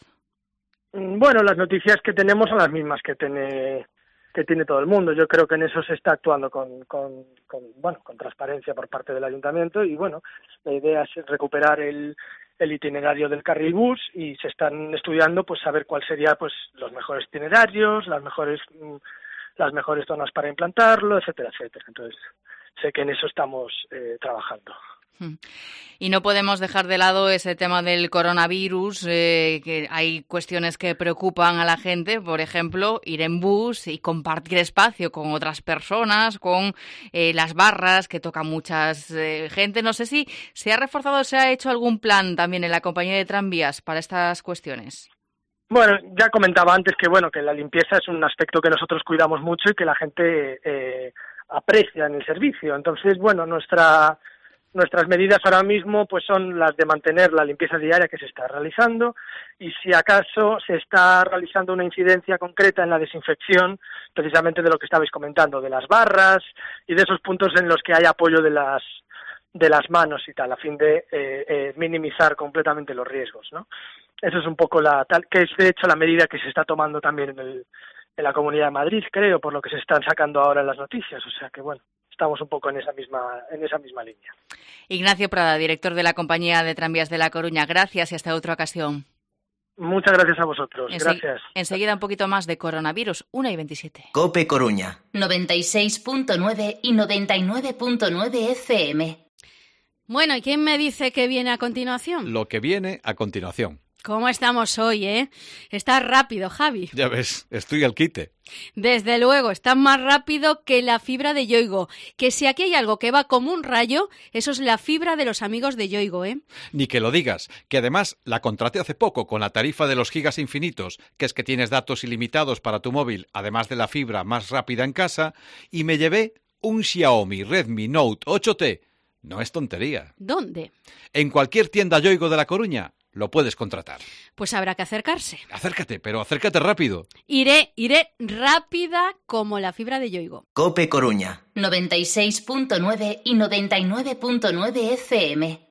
Bueno, las noticias que tenemos son las mismas que tiene que tiene todo el mundo. Yo creo que en eso se está actuando con, con, con bueno, con transparencia por parte del ayuntamiento, y bueno, la idea es recuperar el, el itinerario del carril bus, y se están estudiando pues saber cuál sería pues los mejores itinerarios, las mejores las mejores zonas para implantarlo, etcétera, etcétera. Entonces, sé que en eso estamos eh, trabajando. Y no podemos dejar de lado ese tema del coronavirus, eh, que hay cuestiones que preocupan a la gente, por ejemplo, ir en bus y compartir espacio con otras personas, con eh, las barras que toca muchas eh, gente. No sé si se ha reforzado o se ha hecho algún plan también en la compañía de tranvías para estas cuestiones. Bueno, ya comentaba antes que bueno que la limpieza es un aspecto que nosotros cuidamos mucho y que la gente eh, aprecia en el servicio. Entonces, bueno, nuestra Nuestras medidas ahora mismo pues son las de mantener la limpieza diaria que se está realizando, y si acaso se está realizando una incidencia concreta en la desinfección precisamente de lo que estabais comentando, de las barras y de esos puntos en los que hay apoyo de las de las manos y tal, a fin de eh, eh, minimizar completamente los riesgos, ¿no? Eso es un poco la tal que es de hecho la medida que se está tomando también en, el, en la Comunidad de Madrid, creo, por lo que se están sacando ahora en las noticias. O sea que bueno, estamos un poco en esa misma en esa misma línea. Ignacio Prada, director de la Compañía de Tranvías de La Coruña, gracias y hasta otra ocasión. Muchas gracias a vosotros, Ense- gracias. Enseguida un poquito más de coronavirus, una y veintisiete. COPE Coruña. noventa y seis punto nueve y noventa y nueve punto nueve F M. Bueno, ¿y quién me dice que viene a continuación? Lo que viene a continuación. ¿Cómo estamos hoy, eh? Está rápido, Javi. Ya ves, estoy al quite. Desde luego, está más rápido que la fibra de Yoigo. Que si aquí hay algo que va como un rayo, eso es la fibra de los amigos de Yoigo, ¿eh? Ni que lo digas, que además la contraté hace poco con la tarifa de los gigas infinitos, que es que tienes datos ilimitados para tu móvil, además de la fibra más rápida en casa, y me llevé un Xiaomi Redmi Note ocho T. No es tontería. ¿Dónde? En cualquier tienda Yoigo de La Coruña lo puedes contratar. Pues habrá que acercarse. Acércate, pero acércate rápido. Iré, iré rápida como la fibra de Yoigo. COPE Coruña. noventa y seis punto nueve y noventa y nueve punto nueve F M.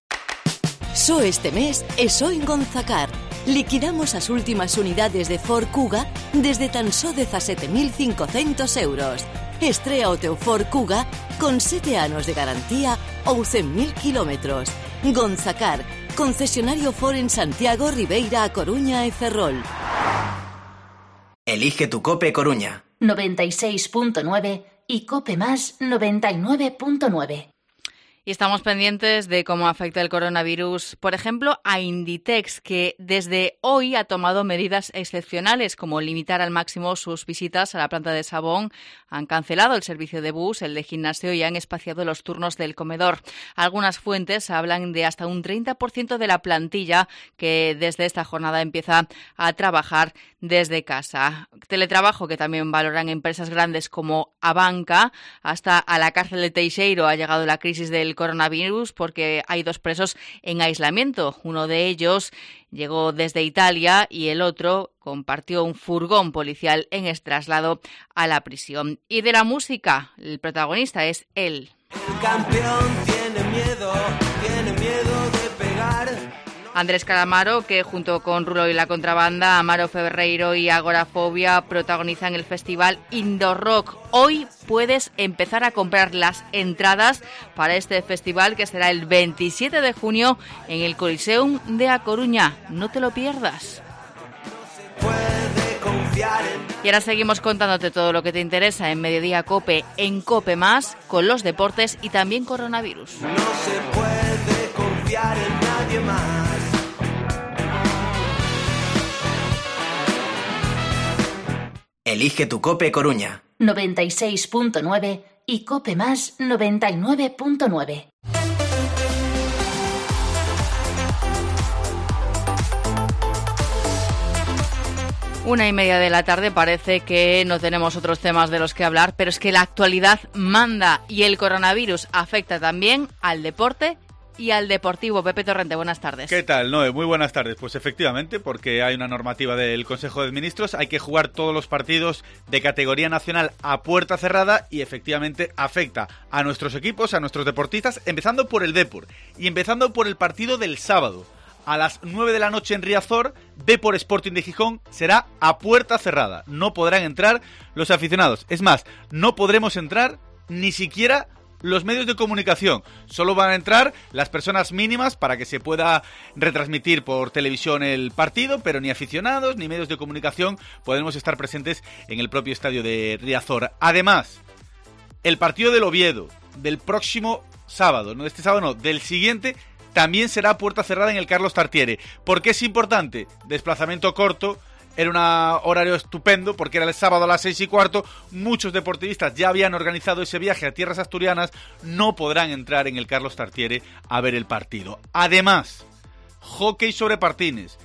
Só este mes e só en Gonzacar. Liquidamos as últimas unidades de Ford Kuga desde tan só dezasete mil cincocentos euros. Estrea o teu Ford Kuga con sete anos de garantía ou cen mil kilómetros. Gonzacar, concesionario Ford en Santiago, Ribeira, A Coruña e Ferrol. Elige tu COPE Coruña. noventa y seis punto nueve y COPE más noventa y nueve punto nueve. Y estamos pendientes de cómo afecta el coronavirus, por ejemplo, a Inditex, que desde hoy ha tomado medidas excepcionales, como limitar al máximo sus visitas a la planta de Sabón. Han cancelado el servicio de bus, el de gimnasio, y han espaciado los turnos del comedor. Algunas fuentes hablan de hasta un treinta por ciento de la plantilla que desde esta jornada empieza a trabajar desde casa. Teletrabajo que también valoran empresas grandes como Abanca. Hasta a la cárcel de Teixeiro ha llegado la crisis del coronavirus porque hay dos presos en aislamiento. Uno de ellos llegó desde Italia y el otro compartió un furgón policial en el traslado a la prisión. Y de la música, el protagonista es él. El campeón tiene miedo, tiene miedo de pegar. Andrés Calamaro, que junto con Rulo y la Contrabanda, Amaro Ferreiro y Agorafobia protagonizan el festival Indoor Rock. Hoy puedes empezar a comprar las entradas para este festival que será el veintisiete de junio en el Coliseum de A Coruña. No te lo pierdas. Y ahora seguimos contándote todo lo que te interesa en Mediodía COPE, en COPE Más, con los deportes y también coronavirus. No se puede confiar en nadie más. Elige tu COPE Coruña. noventa y seis punto nueve y COPE Más noventa y nueve punto nueve. Una y media de la tarde, parece que no tenemos otros temas de los que hablar, pero es que la actualidad manda y el coronavirus afecta también al deporte y al deportivo. Pepe Torrente, buenas tardes. ¿Qué tal, Noé? Muy buenas tardes. Pues efectivamente, porque hay una normativa del Consejo de Ministros, hay que jugar todos los partidos de categoría nacional a puerta cerrada y efectivamente afecta a nuestros equipos, a nuestros deportistas, empezando por el Depor y empezando por el partido del sábado. A las nueve de la noche en Riazor, Depor Sporting de Gijón será a puerta cerrada. No podrán entrar los aficionados. Es más, no podremos entrar ni siquiera los medios de comunicación. Solo van a entrar las personas mínimas para que se pueda retransmitir por televisión el partido, pero ni aficionados ni medios de comunicación podremos estar presentes en el propio estadio de Riazor. Además, el partido del Oviedo del próximo sábado, no de este sábado, no, del siguiente, también será puerta cerrada en el Carlos Tartiere. ¿Por qué es importante? Desplazamiento corto, era un horario estupendo porque era el sábado a las seis y cuarto. Muchos deportistas ya habían organizado ese viaje a tierras asturianas, no podrán entrar en el Carlos Tartiere a ver el partido. Además, hockey sobre patines,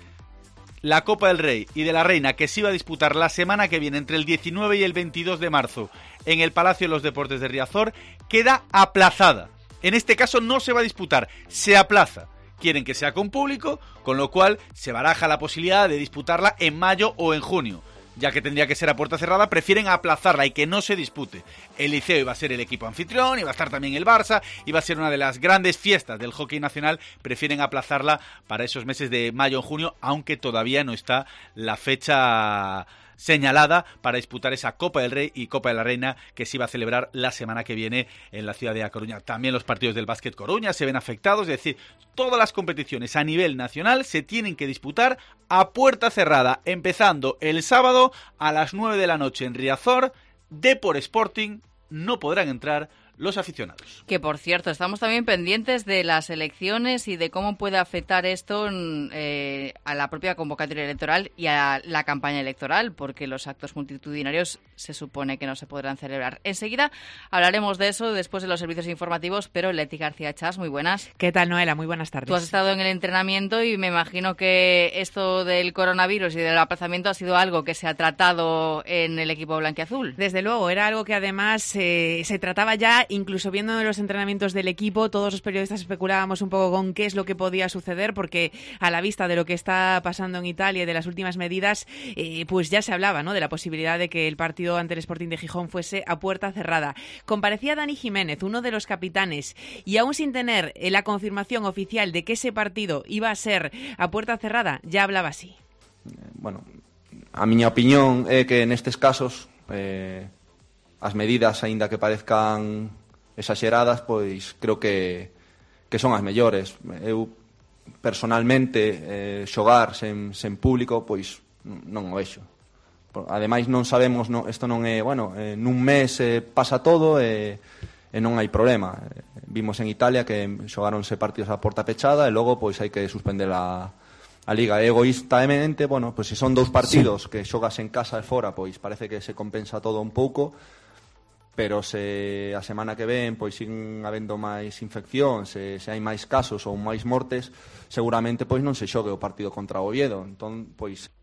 la Copa del Rey y de la Reina, que se iba a disputar la semana que viene entre el diecinueve y el veintidós de marzo en el Palacio de los Deportes de Riazor, queda aplazada. En este caso no se va a disputar, se aplaza. Quieren que sea con público, con lo cual se baraja la posibilidad de disputarla en mayo o en junio. Ya que tendría que ser a puerta cerrada, prefieren aplazarla y que no se dispute. El Liceo iba a ser el equipo anfitrión, iba a estar también el Barça, iba a ser una de las grandes fiestas del hockey nacional. Prefieren aplazarla para esos meses de mayo o junio, aunque todavía no está la fecha señalada para disputar esa Copa del Rey y Copa de la Reina que se iba a celebrar la semana que viene en la ciudad de A Coruña. También los partidos del Básquet Coruña se ven afectados, es decir, todas las competiciones a nivel nacional se tienen que disputar a puerta cerrada, empezando el sábado a las nueve de la noche en Riazor. Depor Sporting no podrán entrar los aficionados. Que por cierto, estamos también pendientes de las elecciones y de cómo puede afectar esto eh, a la propia convocatoria electoral y a la campaña electoral, porque los actos multitudinarios se supone que no se podrán celebrar. Enseguida hablaremos de eso después de los servicios informativos, pero Leti García Chas, muy buenas. ¿Qué tal, Noela? Muy buenas tardes. Tú has estado en el entrenamiento y me imagino que esto del coronavirus y del aplazamiento ha sido algo que se ha tratado en el equipo blanquiazul. Desde luego, era algo que además eh, se trataba ya. Incluso viendo los entrenamientos del equipo, todos los periodistas especulábamos un poco con qué es lo que podía suceder, porque a la vista de lo que está pasando en Italia y de las últimas medidas, eh, pues ya se hablaba, ¿no?, de la posibilidad de que el partido ante el Sporting de Gijón fuese a puerta cerrada. Comparecía Dani Jiménez, uno de los capitanes, y aún sin tener eh, la confirmación oficial de que ese partido iba a ser a puerta cerrada, ya hablaba así. Bueno, a miña opinión é que nestes casos eh, as medidas, aínda que parezcan exageradas, pois creo que, que son as mellores. Eu, personalmente, eh, xogar sen, sen público, pois non o vexo. Ademais, non sabemos, non, isto non é, bueno, eh, nun mes eh, pasa todo e, e non hai problema. Eh, vimos en Italia que xogaronse partidos a porta pechada e logo pois hai que suspender a, a Liga. Egoístamente, bueno, pois se son dous partidos sí, que xogas en casa e fora, pois parece que se compensa todo un pouco, pero se a semana que ven pois siguen habendo máis infeccións, se, se hai máis casos ou máis mortes, seguramente pois non se xogue o partido contra o Oviedo. Entón, pois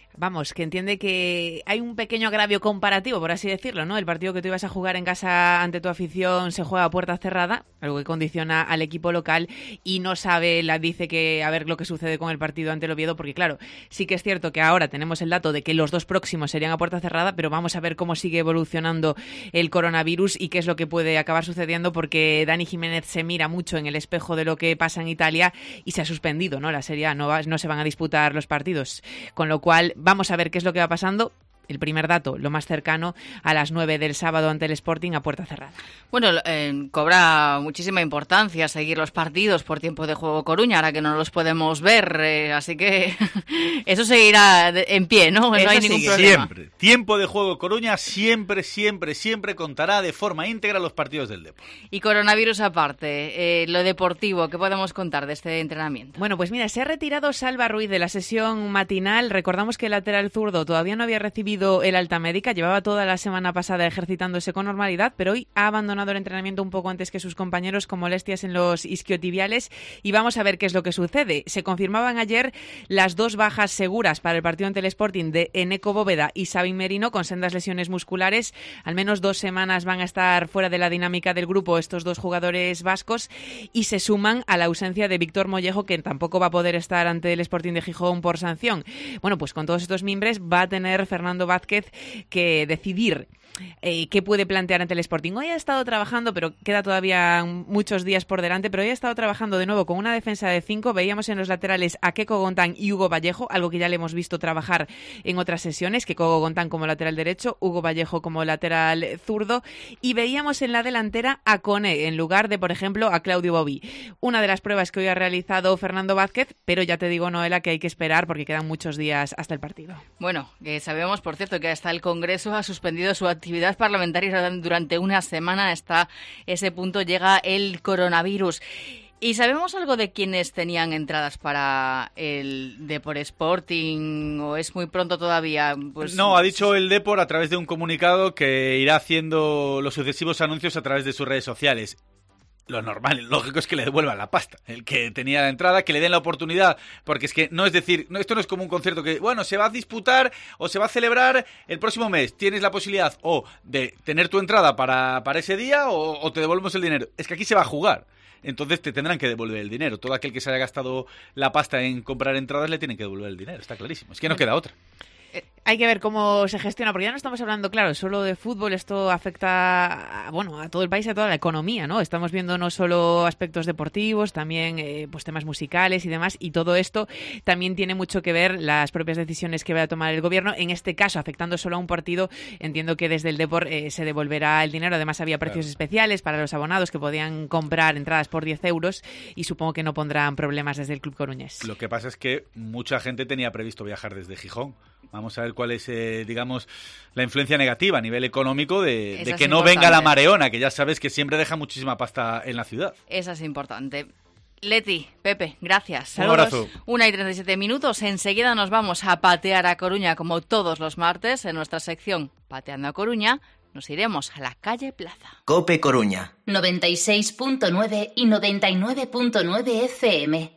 Vamos, que entiende que hay un pequeño agravio comparativo, por así decirlo, ¿no? El partido que tú ibas a jugar en casa ante tu afición se juega a puerta cerrada, algo que condiciona al equipo local, y no sabe, la dice que a ver lo que sucede con el partido ante el Oviedo, porque claro, sí que es cierto que ahora tenemos el dato de que los dos próximos serían a puerta cerrada, pero vamos a ver cómo sigue evolucionando el coronavirus y qué es lo que puede acabar sucediendo, porque Dani Jiménez se mira mucho en el espejo de lo que pasa en Italia y se ha suspendido, ¿no? La Serie A, no, va, no se van a disputar los partidos, con lo cual vamos a ver qué es lo que va pasando. El primer dato, lo más cercano, a las nueve del sábado ante el Sporting a puerta cerrada. Bueno, eh, cobra muchísima importancia seguir los partidos por tiempo de juego Coruña, ahora que no los podemos ver, eh, así que eso seguirá en pie, ¿no? Eso no hay ningún sigue. problema. Siempre. Tiempo de juego Coruña siempre, siempre, siempre contará de forma íntegra los partidos del Depor. Y coronavirus aparte, eh, lo deportivo, ¿qué podemos contar de este entrenamiento? Bueno, pues mira, se ha retirado Salva Ruiz de la sesión matinal. Recordamos que el lateral zurdo todavía no había recibido el alta médica, llevaba toda la semana pasada ejercitándose con normalidad, pero hoy ha abandonado el entrenamiento un poco antes que sus compañeros con molestias en los isquiotibiales, y vamos a ver qué es lo que sucede. Se confirmaban ayer las dos bajas seguras para el partido ante el Sporting de Eneco Bóveda y Sabin Merino, con sendas lesiones musculares. Al menos dos semanas van a estar fuera de la dinámica del grupo estos dos jugadores vascos, y se suman a la ausencia de Víctor Mollejo, que tampoco va a poder estar ante el Sporting de Gijón por sanción. Bueno, pues con todos estos mimbres va a tener Fernando Vázquez que decidir eh, qué puede plantear ante el Sporting. Hoy ha estado trabajando, pero queda todavía muchos días por delante, pero hoy ha estado trabajando de nuevo con una defensa de cinco. Veíamos en los laterales a Keko Gontán y Hugo Vallejo, algo que ya le hemos visto trabajar en otras sesiones, Keko Gontán como lateral derecho, Hugo Vallejo como lateral zurdo, y veíamos en la delantera a Cone en lugar de, por ejemplo, a Claudio Bobí. Una de las pruebas que hoy ha realizado Fernando Vázquez, pero ya te digo, Noela, que hay que esperar porque quedan muchos días hasta el partido. Bueno, que sabemos, por cierto, que hasta el Congreso ha suspendido su actividad parlamentaria durante una semana. Hasta ese punto llega el coronavirus. ¿Y sabemos algo de quienes tenían entradas para el Depor Sporting, o es muy pronto todavía? Pues no, ha dicho el Depor a través de un comunicado que irá haciendo los sucesivos anuncios a través de sus redes sociales. Lo normal, lo lógico es que le devuelvan la pasta. El que tenía la entrada, que le den la oportunidad. Porque es que no es decir, no, esto no es como un concierto que, bueno, se va a disputar o se va a celebrar el próximo mes. Tienes la posibilidad o de tener tu entrada para, para ese día o, o te devolvemos el dinero. Es que aquí se va a jugar. Entonces te tendrán que devolver el dinero. Todo aquel que se haya gastado la pasta en comprar entradas le tienen que devolver el dinero. Está clarísimo. Es que no queda otra. Hay que ver cómo se gestiona, porque ya no estamos hablando, claro, solo de fútbol. Esto afecta a, bueno, a todo el país y a toda la economía, ¿no? Estamos viendo no solo aspectos deportivos, también eh, pues temas musicales y demás, y todo esto también tiene mucho que ver las propias decisiones que va a tomar el gobierno. En este caso, afectando solo a un partido, entiendo que desde el Depor eh, se devolverá el dinero. Además, había precios claro. especiales para los abonados que podían comprar entradas por diez euros, y supongo que no pondrán problemas desde el Club Coruñés. Lo que pasa es que mucha gente tenía previsto viajar desde Gijón. Vamos a ver cuál es, eh, digamos, la influencia negativa a nivel económico de, de que no venga la mareona, que ya sabes que siempre deja muchísima pasta en la ciudad. Esa es importante. Leti, Pepe, gracias. Un abrazo. Una y treinta y siete minutos. Enseguida nos vamos a patear a Coruña, como todos los martes, en nuestra sección Pateando a Coruña. Nos iremos a la calle Plaza. Cope Coruña. noventa y seis punto nueve y noventa y nueve punto nueve F M.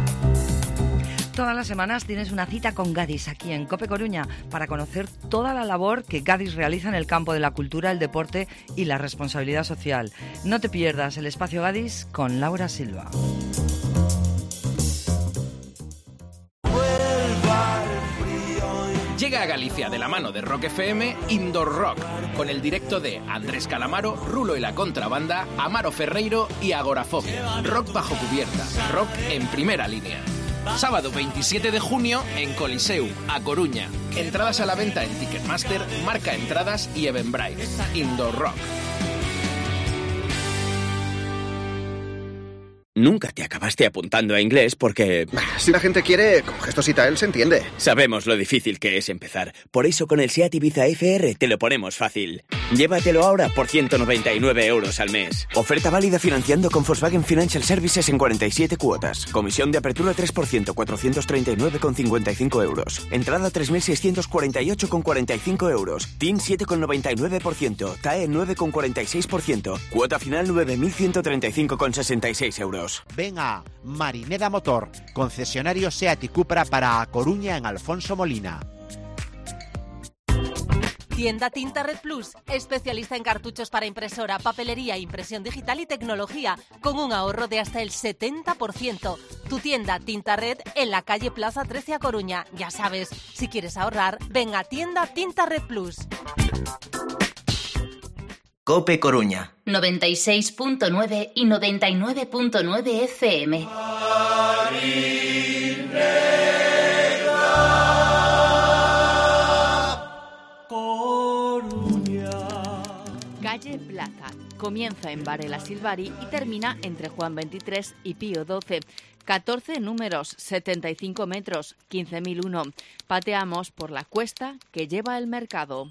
Todas las semanas tienes una cita con Gadis aquí en Cope Coruña para conocer toda la labor que Gadis realiza en el campo de la cultura, el deporte y la responsabilidad social. No te pierdas el espacio Gadis con Laura Silva. Llega a Galicia de la mano de Rock F M Indoor Rock, con el directo de Andrés Calamaro, Rulo y la Contrabanda, Amaro Ferreiro y Agorafobia. Rock bajo cubierta, rock en primera línea. Sábado veintisiete de junio en Coliseum, a Coruña. Entradas a la venta en Ticketmaster, Marca Entradas y Eventbrite. Indoor Rock. Nunca te acabaste apuntando a inglés porque... Si la gente quiere, con gestos y tal se entiende. Sabemos lo difícil que es empezar. Por eso con el SEAT Ibiza F R te lo ponemos fácil. Llévatelo ahora por ciento noventa y nueve euros al mes. Oferta válida financiando con Volkswagen Financial Services en cuarenta y siete cuotas. Comisión de apertura tres por ciento, cuatrocientos treinta y nueve con cincuenta y cinco euros. Entrada tres mil seiscientos cuarenta y ocho con cuarenta y cinco euros. T I N siete con noventa y nueve por ciento. T A E nueve con cuarenta y seis por ciento. Cuota final nueve mil ciento treinta y cinco con sesenta y seis euros. Ven a Marineda Motor, concesionario SEAT y Cupra para A Coruña en Alfonso Molina. Tienda Tinta Red Plus, especialista en cartuchos para impresora, papelería, impresión digital y tecnología, con un ahorro de hasta el setenta por ciento. Tu tienda Tinta Red en la calle Plaza trece a Coruña. Ya sabes, si quieres ahorrar, ven a Tienda Tinta Red Plus. Cope Coruña. noventa y seis punto nueve y noventa y nueve punto nueve F M. Calle Plaza. Comienza en Varela Silvari y termina entre Juan veintitrés y Pío doce. catorce números, setenta y cinco metros, quince mil uno. Pateamos por la cuesta que lleva el mercado.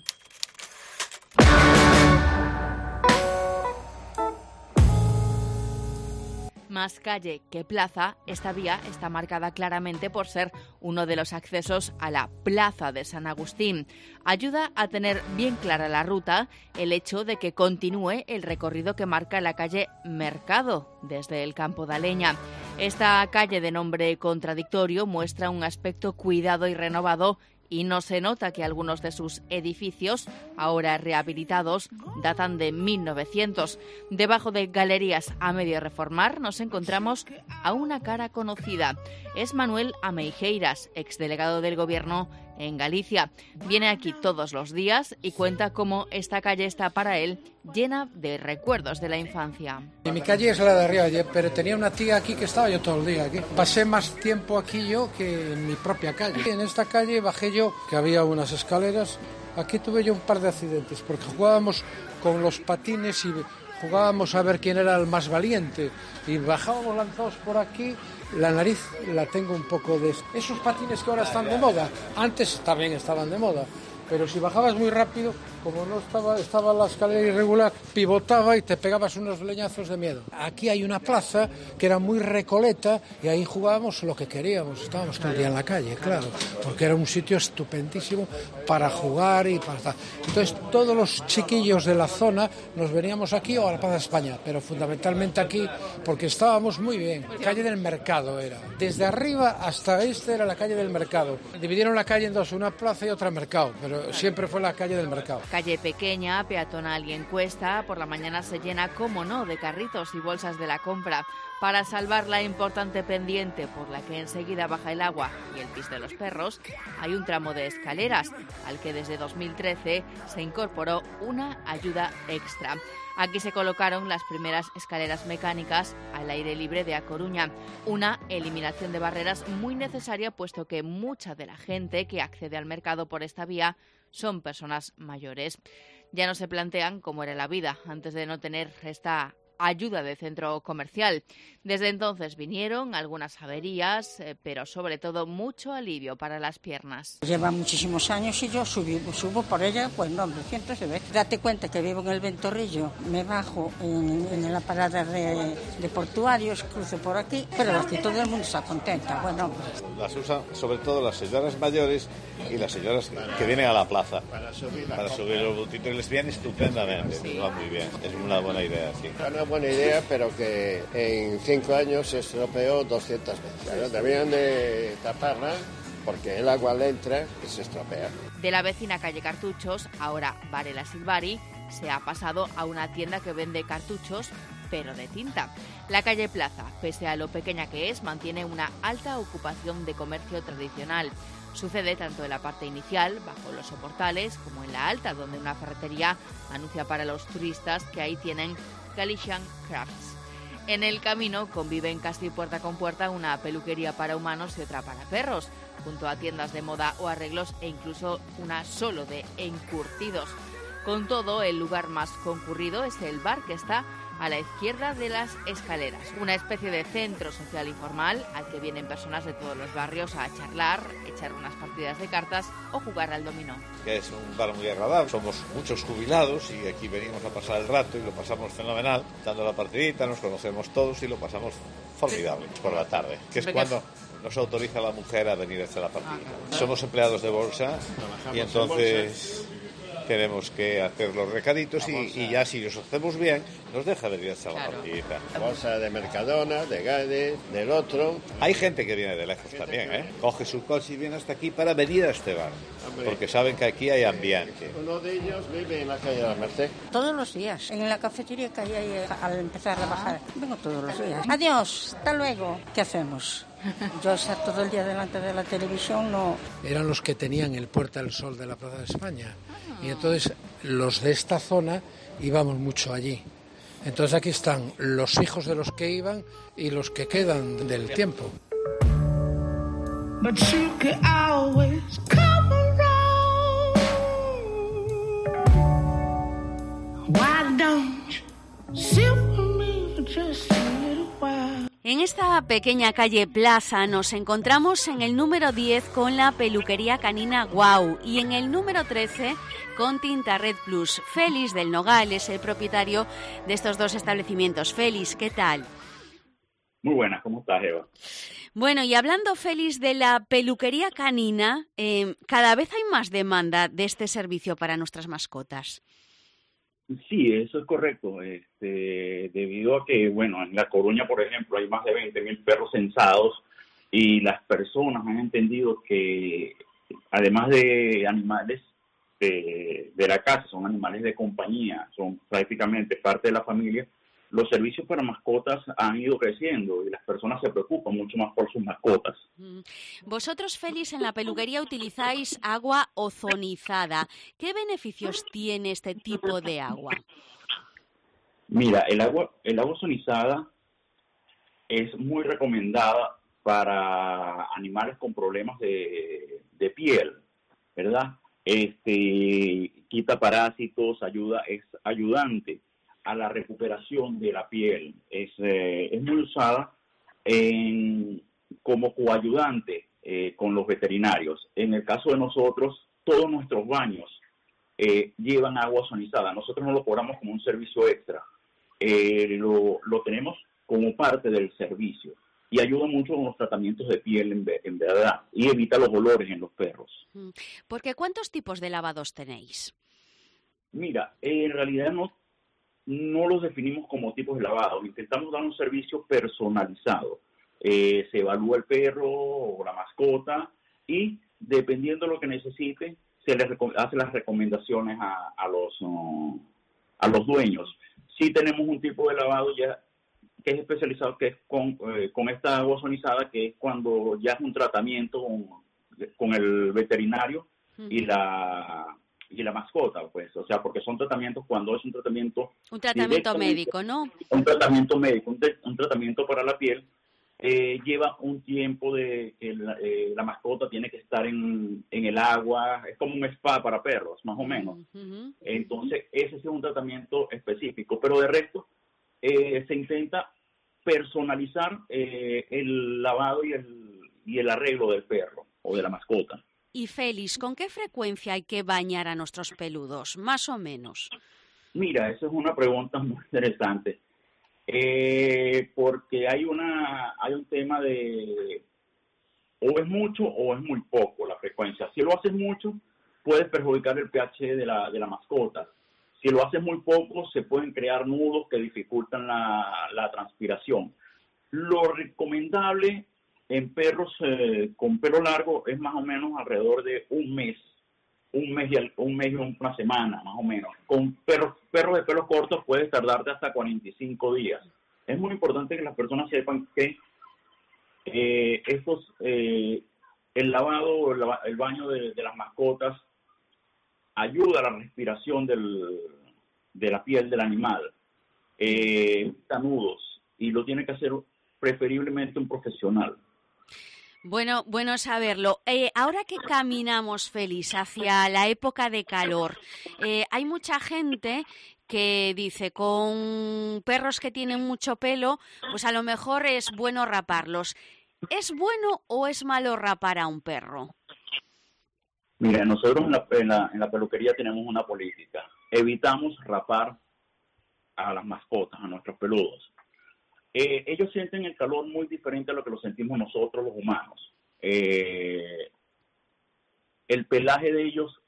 Más calle que plaza, esta vía está marcada claramente por ser uno de los accesos a la Plaza de San Agustín. Ayuda a tener bien clara la ruta el hecho de que continúe el recorrido que marca la calle Mercado desde el Campo de Leña. Esta calle de nombre contradictorio muestra un aspecto cuidado y renovado, y no se nota que algunos de sus edificios, ahora rehabilitados, datan de mil novecientos. Debajo de galerías a medio reformar nos encontramos a una cara conocida. Es Manuel Ameijeiras, exdelegado del Gobierno en Galicia. Viene aquí todos los días y cuenta cómo esta calle está para él llena de recuerdos de la infancia. Y mi calle es la de arriba, pero tenía una tía aquí que estaba yo todo el día aquí. Pasé más tiempo aquí yo que en mi propia calle. En esta calle bajé yo, que había unas escaleras. Aquí tuve yo un par de accidentes, porque jugábamos con los patines y jugábamos a ver quién era el más valiente. Y bajábamos lanzados por aquí. La nariz la tengo un poco de... Esos patines que ahora están de moda, antes también estaban de moda. Pero si bajabas muy rápido, como no estaba, estaba la escalera irregular, pivotaba y te pegabas unos leñazos de miedo. Aquí hay una plaza que era muy recoleta y ahí jugábamos lo que queríamos. Estábamos todo el día en la calle, claro, porque era un sitio estupendísimo para jugar y para estar. Entonces todos los chiquillos de la zona nos veníamos aquí o a la Plaza de España, pero fundamentalmente aquí porque estábamos muy bien. Calle del Mercado era. Desde arriba hasta este era la calle del Mercado. Dividieron la calle en dos, una plaza y otra mercado, pero siempre fue la calle del Mercado. Calle pequeña, peatonal y en cuesta, por la mañana se llena, como no, de carritos y bolsas de la compra. Para salvar la importante pendiente por la que enseguida baja el agua y el pis de los perros, hay un tramo de escaleras, al que desde dos mil trece se incorporó una ayuda extra. Aquí se colocaron las primeras escaleras mecánicas al aire libre de A Coruña, una eliminación de barreras muy necesaria, puesto que mucha de la gente que accede al mercado por esta vía son personas mayores. Ya no se plantean cómo era la vida antes de no tener esta ayuda de centro comercial. Desde entonces vinieron algunas averías, eh, pero sobre todo mucho alivio para las piernas. Lleva muchísimos años y yo subí, subo por ella, pues no, hombre, cientos de veces. Date cuenta que vivo en el Ventorrillo, me bajo en, en la parada de, de portuarios, cruzo por aquí, pero aquí todo el mundo está contenta. Bueno, las usan sobre todo las señoras mayores y las señoras que vienen a la plaza para subir, para subir los bultitos, les viene estupendamente, sí. Va muy bien, es una buena idea, sí. Una buena idea, pero que en cinco años se estropeó doscientas veces. Claro, debían de taparla porque el agua le entra y se estropea. De la vecina calle Cartuchos, ahora Varela Silvari, se ha pasado a una tienda que vende cartuchos, pero de tinta. La calle Plaza, pese a lo pequeña que es, mantiene una alta ocupación de comercio tradicional. Sucede tanto en la parte inicial, bajo los soportales, como en la alta, donde una ferretería anuncia para los turistas que ahí tienen Galician Crafts. En el camino conviven casi puerta con puerta una peluquería para humanos y otra para perros, junto a tiendas de moda o arreglos e incluso una solo de encurtidos. Con todo, el lugar más concurrido es el bar que está a la izquierda de las escaleras, una especie de centro social informal al que vienen personas de todos los barrios a charlar, echar unas partidas de cartas o jugar al dominó. Que es un bar muy agradable, somos muchos jubilados y aquí venimos a pasar el rato y lo pasamos fenomenal, dando la partidita, nos conocemos todos y lo pasamos formidable por la tarde, que es cuando nos autoriza la mujer a venir a hacer la partida. Somos empleados de bolsa y entonces tenemos que hacer los recaditos y, y ya si los hacemos bien, nos deja de ir hasta la partidita. Bolsa de Mercadona, de Gades, del otro. Hay gente que viene de lejos también, ¿eh? Coge su coche y viene hasta aquí para venir a este bar, porque saben que aquí hay ambiente. Uno de ellos vive en la calle de la Merced. Todos los días, en la cafetería que hay ahí al empezar a trabajar. Vengo todos los días. Adiós, hasta luego. ¿Qué hacemos? Yo estar todo el día delante de la televisión no... Eran los que tenían el Puerta del Sol de la Plaza de España. Y entonces los de esta zona íbamos mucho allí. Entonces aquí están los hijos de los que iban y los que quedan del tiempo. But you could always come around. Why don't you sit with me for just a little while? En esta pequeña calle Plaza nos encontramos en el número diez con la peluquería canina Guau y en el número trece con Tinta Red Plus. Félix del Nogal es el propietario de estos dos establecimientos. Félix, ¿qué tal? Muy buenas, ¿cómo estás, Eva? Bueno, y hablando, Félix, de la peluquería canina, eh, cada vez hay más demanda de este servicio para nuestras mascotas. Sí, eso es correcto, este, debido a que, bueno, en La Coruña, por ejemplo, hay más de veinte mil perros censados y las personas han entendido que, además de animales de, de la casa, son animales de compañía, son prácticamente parte de la familia, los servicios para mascotas han ido creciendo y las personas se preocupan mucho más por sus mascotas. Vosotros, Félix, en la peluquería utilizáis agua ozonizada. ¿Qué beneficios tiene este tipo de agua? Mira, el agua, el agua ozonizada es muy recomendada para animales con problemas de, de piel, ¿verdad? Este, quita parásitos, ayuda, es ayudante a la recuperación de la piel. Es, eh, es muy usada en, como coayudante eh, con los veterinarios. En el caso de nosotros, todos nuestros baños eh, llevan agua ozonizada. Nosotros no lo cobramos como un servicio extra. Eh, lo, lo tenemos como parte del servicio y ayuda mucho con los tratamientos de piel en, en verdad y evita los olores en los perros. Porque ¿cuántos tipos de lavados tenéis? Mira, eh, en realidad no No los definimos como tipos de lavado, intentamos dar un servicio personalizado. Eh, se evalúa el perro o la mascota y dependiendo de lo que necesite, se les hace las recomendaciones a, a, los, uh, a los dueños. Sí tenemos un tipo de lavado ya que es especializado, que es con, eh, con esta agua ozonizada, que es cuando ya es un tratamiento con, con el veterinario uh-huh. y la... y la mascota, pues, o sea, porque son tratamientos cuando es un tratamiento... Un tratamiento médico, ¿no? Un tratamiento médico, un, te, un tratamiento para la piel, eh, lleva un tiempo de que la, eh, la mascota tiene que estar en, en el agua, es como un spa para perros, más o menos. Uh-huh. Entonces, ese es un tratamiento específico, pero de resto, eh, se intenta personalizar eh, el lavado y el, y el arreglo del perro o de la mascota. Y Félix, ¿con qué frecuencia hay que bañar a nuestros peludos, más o menos? Mira, esa es una pregunta muy interesante, eh, porque hay una hay un tema de o es mucho o es muy poco la frecuencia. Si lo haces mucho, puedes perjudicar el pH de la de la mascota. Si lo haces muy poco, se pueden crear nudos que dificultan la, la transpiración. Lo recomendable en perros eh, con pelo largo es más o menos alrededor de un mes, un mes y un mes y una semana, más o menos. Con perros, perros de pelos cortos puedes tardarte hasta cuarenta y cinco días. Es muy importante que las personas sepan que eh, estos, eh, el lavado, el, el baño de, de las mascotas ayuda a la respiración del, de la piel del animal, eh, evita nudos y lo tiene que hacer preferiblemente un profesional. Bueno, bueno saberlo. Eh, ahora que caminamos, Félix, hacia la época de calor, eh, hay mucha gente que dice con perros que tienen mucho pelo, pues a lo mejor es bueno raparlos. ¿Es bueno o es malo rapar a un perro? Mira, nosotros en la, en la, en la peluquería tenemos una política. Evitamos rapar a las mascotas, a nuestros peludos. Eh, ellos sienten el calor muy diferente a lo que lo sentimos nosotros los humanos. Eh, el pelaje de ellos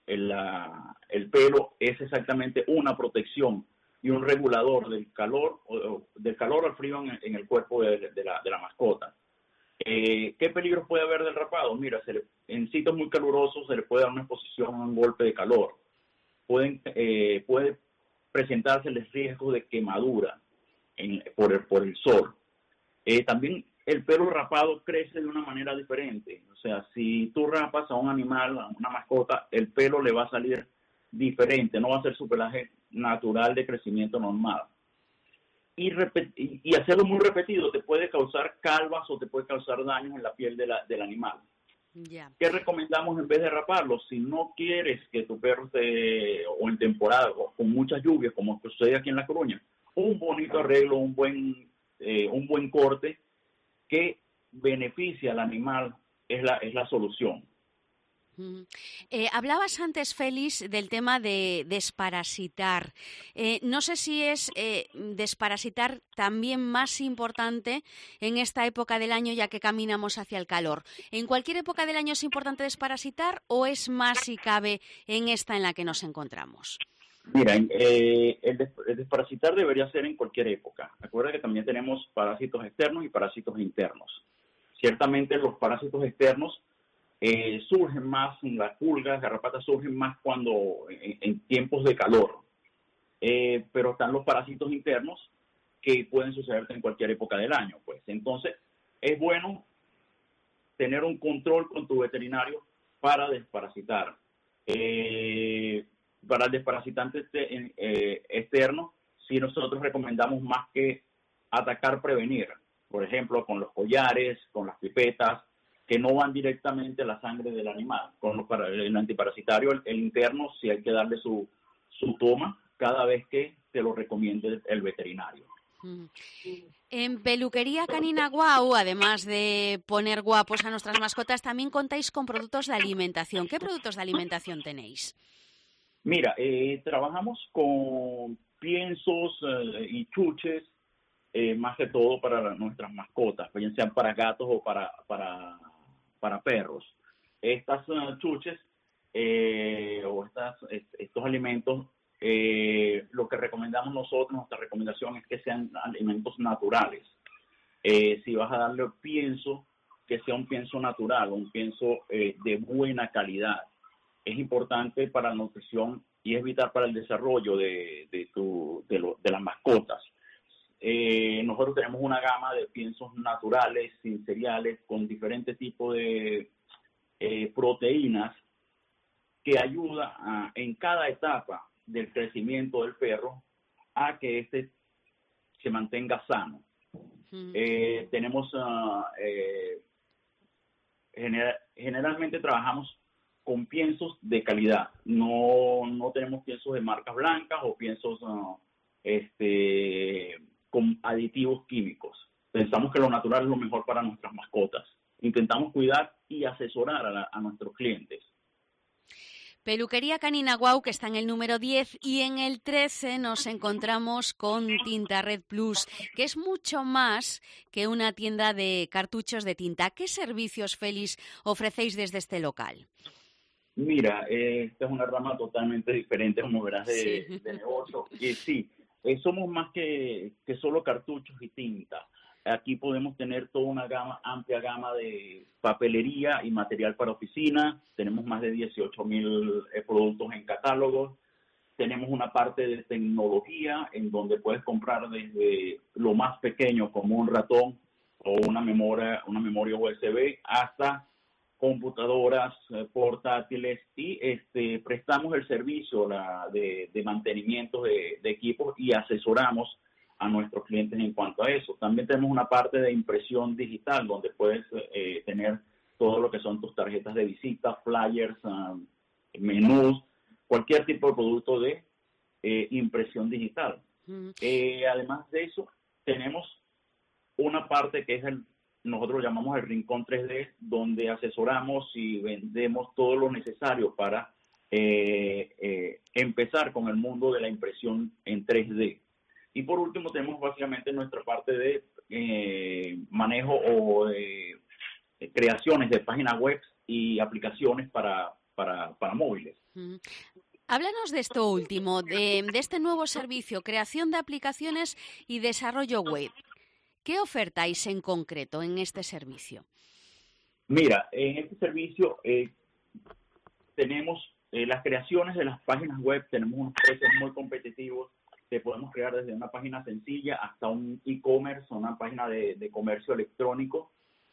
el, la, el pelo es exactamente una protección y un regulador del calor, o, del calor al frío en, en el cuerpo de, de, la, de la mascota. Eh, ¿Qué peligros puede haber del rapado? Mira, se le, en sitios muy calurosos se le puede dar una exposición a un golpe de calor. Pueden, eh, puede presentarse el riesgo de quemadura en, por, el, por el sol. Eh, también el pelo rapado crece de una manera diferente. O sea, si tú rapas a un animal, a una mascota, el pelo le va a salir diferente, no va a ser su pelaje natural de crecimiento normal. Y, y, y hacerlo muy repetido te puede causar calvas o te puede causar daños en la piel de la, del animal. Yeah. ¿Qué recomendamos en vez de raparlo? Si no quieres que tu perro esté o en temporada o con muchas lluvias, como sucede aquí en La Coruña, un bonito arreglo, un buen, eh, un buen corte que beneficia al animal es la, es la solución. Mm. Eh, hablabas antes, Félix, del tema de desparasitar. Eh, no sé si es eh, desparasitar también más importante en esta época del año, ya que caminamos hacia el calor. ¿En cualquier época del año es importante desparasitar o es más, si cabe, en esta en la que nos encontramos? Mira, eh, el, des el desparasitar debería ser en cualquier época. Recuerda que también tenemos parásitos externos y parásitos internos. Ciertamente los parásitos externos Eh, surgen más, las pulgas, garrapatas surgen más cuando en, en tiempos de calor, eh, pero están los parásitos internos que pueden sucederte en cualquier época del año. Pues entonces es bueno tener un control con tu veterinario para desparasitar. Eh, para el desparasitante este, eh, externo, sí nosotros recomendamos más que atacar, prevenir, por ejemplo con los collares, con las pipetas, que no van directamente a la sangre del animal. Con los, para el antiparasitario, el, el interno, sí hay que darle su, su toma cada vez que te lo recomiende el, el veterinario. En Peluquería Canina Guau, además de poner guapos a nuestras mascotas, también contáis con productos de alimentación. ¿Qué productos de alimentación tenéis? Mira, eh, trabajamos con piensos eh, y chuches, eh, más que todo para nuestras mascotas, bien sean para gatos o para... para para perros. Estas uh, chuches eh, o estas, est estos alimentos, eh, lo que recomendamos nosotros, nuestra recomendación es que sean alimentos naturales. Eh, si vas a darle pienso, que sea un pienso natural, un pienso eh, de buena calidad. Es importante para la nutrición y es vital para el desarrollo de, de, tu, de, lo, de las mascotas. Eh, nosotros tenemos una gama de piensos naturales, sin cereales, con diferentes tipos de eh, proteínas que ayuda a, en cada etapa del crecimiento del perro a que éste se mantenga sano. Mm. Eh, tenemos, uh, eh, general, generalmente trabajamos con piensos de calidad, no, no tenemos piensos de marcas blancas o piensos uh, este con aditivos químicos. Pensamos que lo natural es lo mejor para nuestras mascotas. Intentamos cuidar y asesorar a, la, a nuestros clientes. Peluquería Canina Guau, que está en el número diez, y en el trece nos encontramos con Tinta Red Plus, que es mucho más que una tienda de cartuchos de tinta. ¿Qué servicios, Félix, ofrecéis desde este local? Mira, eh, esta es una rama totalmente diferente, como verás, de, sí. de negocio. Y sí, Eh, somos más que, que solo cartuchos y tinta. Aquí podemos tener toda una gama, amplia gama de papelería y material para oficina. Tenemos más de dieciocho mil eh, productos en catálogos. Tenemos una parte de tecnología en donde puedes comprar desde lo más pequeño como un ratón o una memoria, una memoria U S B hasta computadoras eh, portátiles y este prestamos el servicio la, de, de mantenimiento de, de equipos y asesoramos a nuestros clientes en cuanto a eso. También tenemos una parte de impresión digital donde puedes eh, tener todo lo que son tus tarjetas de visita, flyers, um, menús, cualquier tipo de producto de eh, impresión digital. Mm. Eh, además de eso, tenemos una parte que es el nosotros lo llamamos el Rincón tres D, donde asesoramos y vendemos todo lo necesario para eh, eh, empezar con el mundo de la impresión en tres D. Y por último tenemos básicamente nuestra parte de eh, manejo o de, de creaciones de páginas web y aplicaciones para, para, para móviles. Mm. Háblanos de esto último, de, de este nuevo servicio, creación de aplicaciones y desarrollo web. ¿Qué ofertáis en concreto en este servicio? Mira, en este servicio eh, tenemos eh, las creaciones de las páginas web, tenemos unos precios muy competitivos, que podemos crear desde una página sencilla hasta un e-commerce, una página de, de comercio electrónico,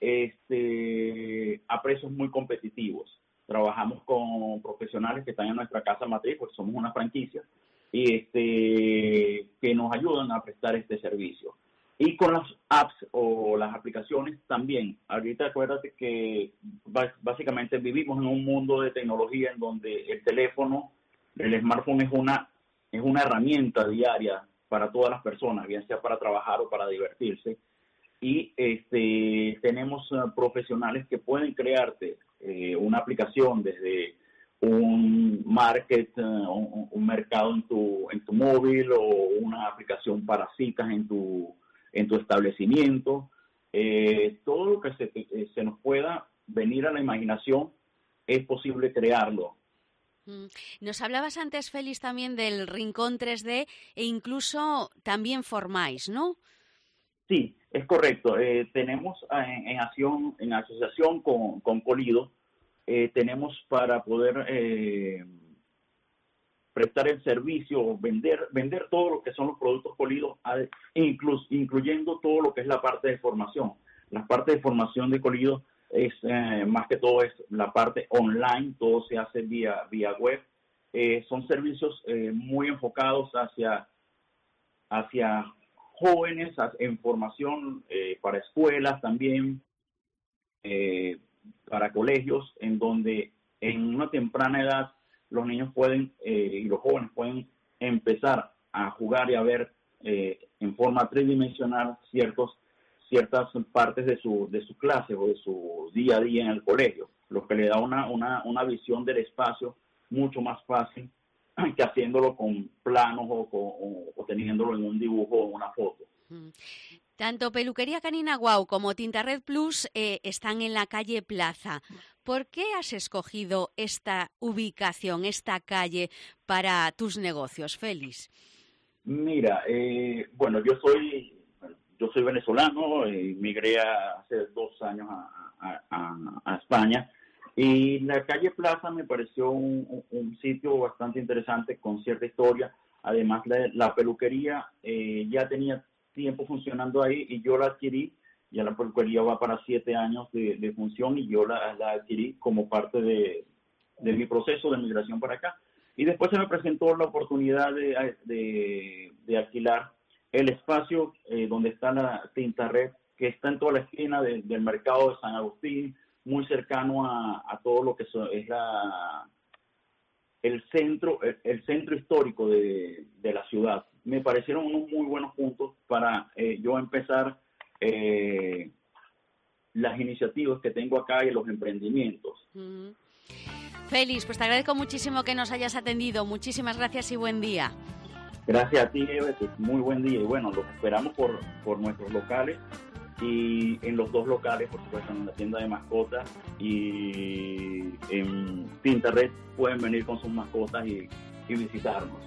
este, a precios muy competitivos. Trabajamos con profesionales que están en nuestra casa matriz, porque somos una franquicia, y este, que nos ayudan a prestar este servicio. Y con las apps o las aplicaciones también. Ahorita acuérdate que básicamente vivimos en un mundo de tecnología en donde el teléfono, el smartphone es una, es una herramienta diaria para todas las personas, bien sea para trabajar o para divertirse. Y este, tenemos uh, profesionales que pueden crearte eh, una aplicación desde un market, uh, un, un mercado en tu, en tu móvil o una aplicación para citas en tu en tu establecimiento, eh, todo lo que se, eh, se nos pueda venir a la imaginación es posible crearlo. Nos hablabas antes, Félix, también del Rincón tres D e incluso también formáis, ¿no? Sí, es correcto. Eh, tenemos en, en, acción, en asociación con, con Colido, eh, tenemos para poder eh, prestar el servicio, vender vender todo lo que son los productos Colido, inclu, incluyendo todo lo que es la parte de formación. La parte de formación de Colido es eh, más que todo es la parte online, todo se hace vía, vía web. Eh, son servicios eh, muy enfocados hacia, hacia jóvenes, en formación eh, para escuelas también, eh, para colegios, en donde en una temprana edad los niños pueden eh, y los jóvenes pueden empezar a jugar y a ver eh, en forma tridimensional ciertos, ciertas partes de su, de su clase o de su día a día en el colegio, lo que le da una, una, una visión del espacio mucho más fácil que haciéndolo con planos o, con, o, o teniéndolo en un dibujo o una foto. Tanto Peluquería Canina Guau como Tintarred Plus eh, están en la calle Plaza. ¿Por qué has escogido esta ubicación, esta calle para tus negocios, Félix? Mira, eh, bueno, yo soy yo soy venezolano, eh, migré hace dos años a, a, a, a España y la calle Plaza me pareció un, un sitio bastante interesante con cierta historia. Además, la, la peluquería eh, ya tenía tiempo funcionando ahí y yo la adquirí. Ya la peluquería va para siete años de, de función y yo la, la adquirí como parte de, de mi proceso de migración para acá. Y después se me presentó la oportunidad de, de, de alquilar el espacio eh, donde está la Tintarred, que está en toda la esquina de, del mercado de San Agustín, muy cercano a, a todo lo que es la, el centro el, el centro histórico de, de la ciudad. Me parecieron unos muy buenos puntos para eh, yo empezar eh, las iniciativas que tengo acá y los emprendimientos. Mm. Félix, pues te agradezco muchísimo que nos hayas atendido. Muchísimas gracias y buen día. Gracias a ti, Eve, muy buen día. Y bueno, los esperamos por, por nuestros locales y en los dos locales, por supuesto, en la tienda de mascotas y en Tintarred pueden venir con sus mascotas y, y visitarnos.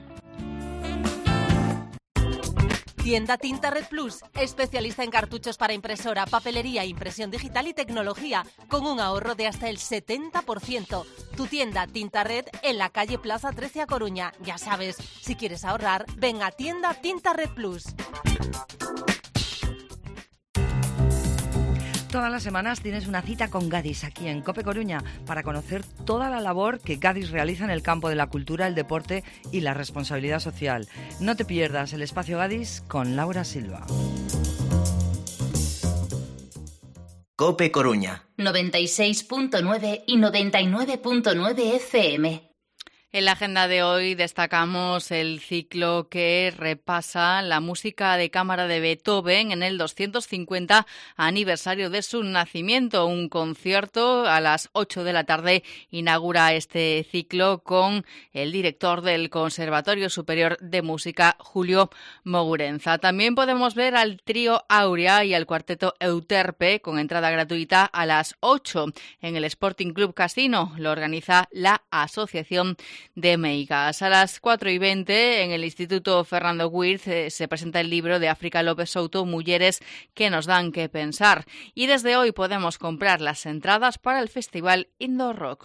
Tienda Tintarred Plus, especialista en cartuchos para impresora, papelería, impresión digital y tecnología, con un ahorro de hasta el setenta por ciento. Tu tienda Tintarred en la calle Plaza trece a Coruña. Ya sabes, si quieres ahorrar, ven a Tienda Tintarred Plus. Todas las semanas tienes una cita con Gadis aquí en COPE Coruña para conocer toda la labor que Gadis realiza en el campo de la cultura, el deporte y la responsabilidad social. No te pierdas el espacio Gadis con Laura Silva. COPE Coruña noventa y seis punto nueve y noventa y nueve punto nueve F M. En la agenda de hoy destacamos el ciclo que repasa la música de cámara de Beethoven en el doscientos cincuenta aniversario de su nacimiento. Un concierto a las ocho de la tarde inaugura este ciclo con el director del Conservatorio Superior de Música, Julio Mogurenza. También podemos ver al trío Aurea y al cuarteto Euterpe con entrada gratuita a las ocho en el Sporting Club Casino. Lo organiza la Asociación de Meigas. A las cuatro y veinte en el Instituto Fernando Wirth eh, se presenta el libro de África López Souto, Mujeres que nos dan que pensar. Y desde hoy podemos comprar las entradas para el Festival Indoor Rock.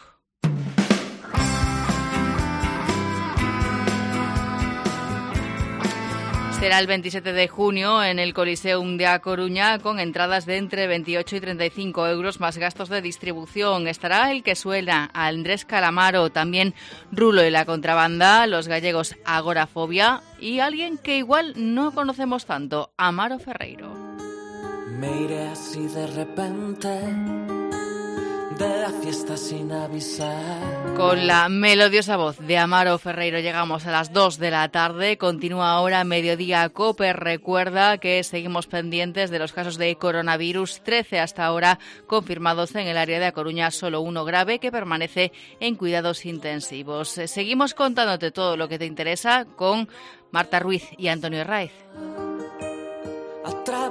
Será el veintisiete de junio en el Coliseum de A Coruña con entradas de entre veintiocho y treinta y cinco euros más gastos de distribución. Estará el que suena, Andrés Calamaro, también Rulo y la Contrabanda, los gallegos Agorafobia y alguien que igual no conocemos tanto, Amaro Ferreiro. Me iré así de repente de la fiesta sin avisar. Con la melodiosa voz de Amaro Ferreiro llegamos a las dos de la tarde. Continúa ahora Mediodía Cope. Recuerda que seguimos pendientes de los casos de coronavirus. trece hasta ahora confirmados en el área de A Coruña, solo uno grave que permanece en cuidados intensivos. Seguimos contándote todo lo que te interesa con Marta Ruiz y Antonio Herráez.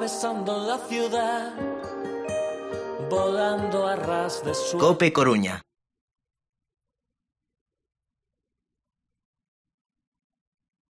Atravesando la ciudad, volando a ras de su... Cope Coruña.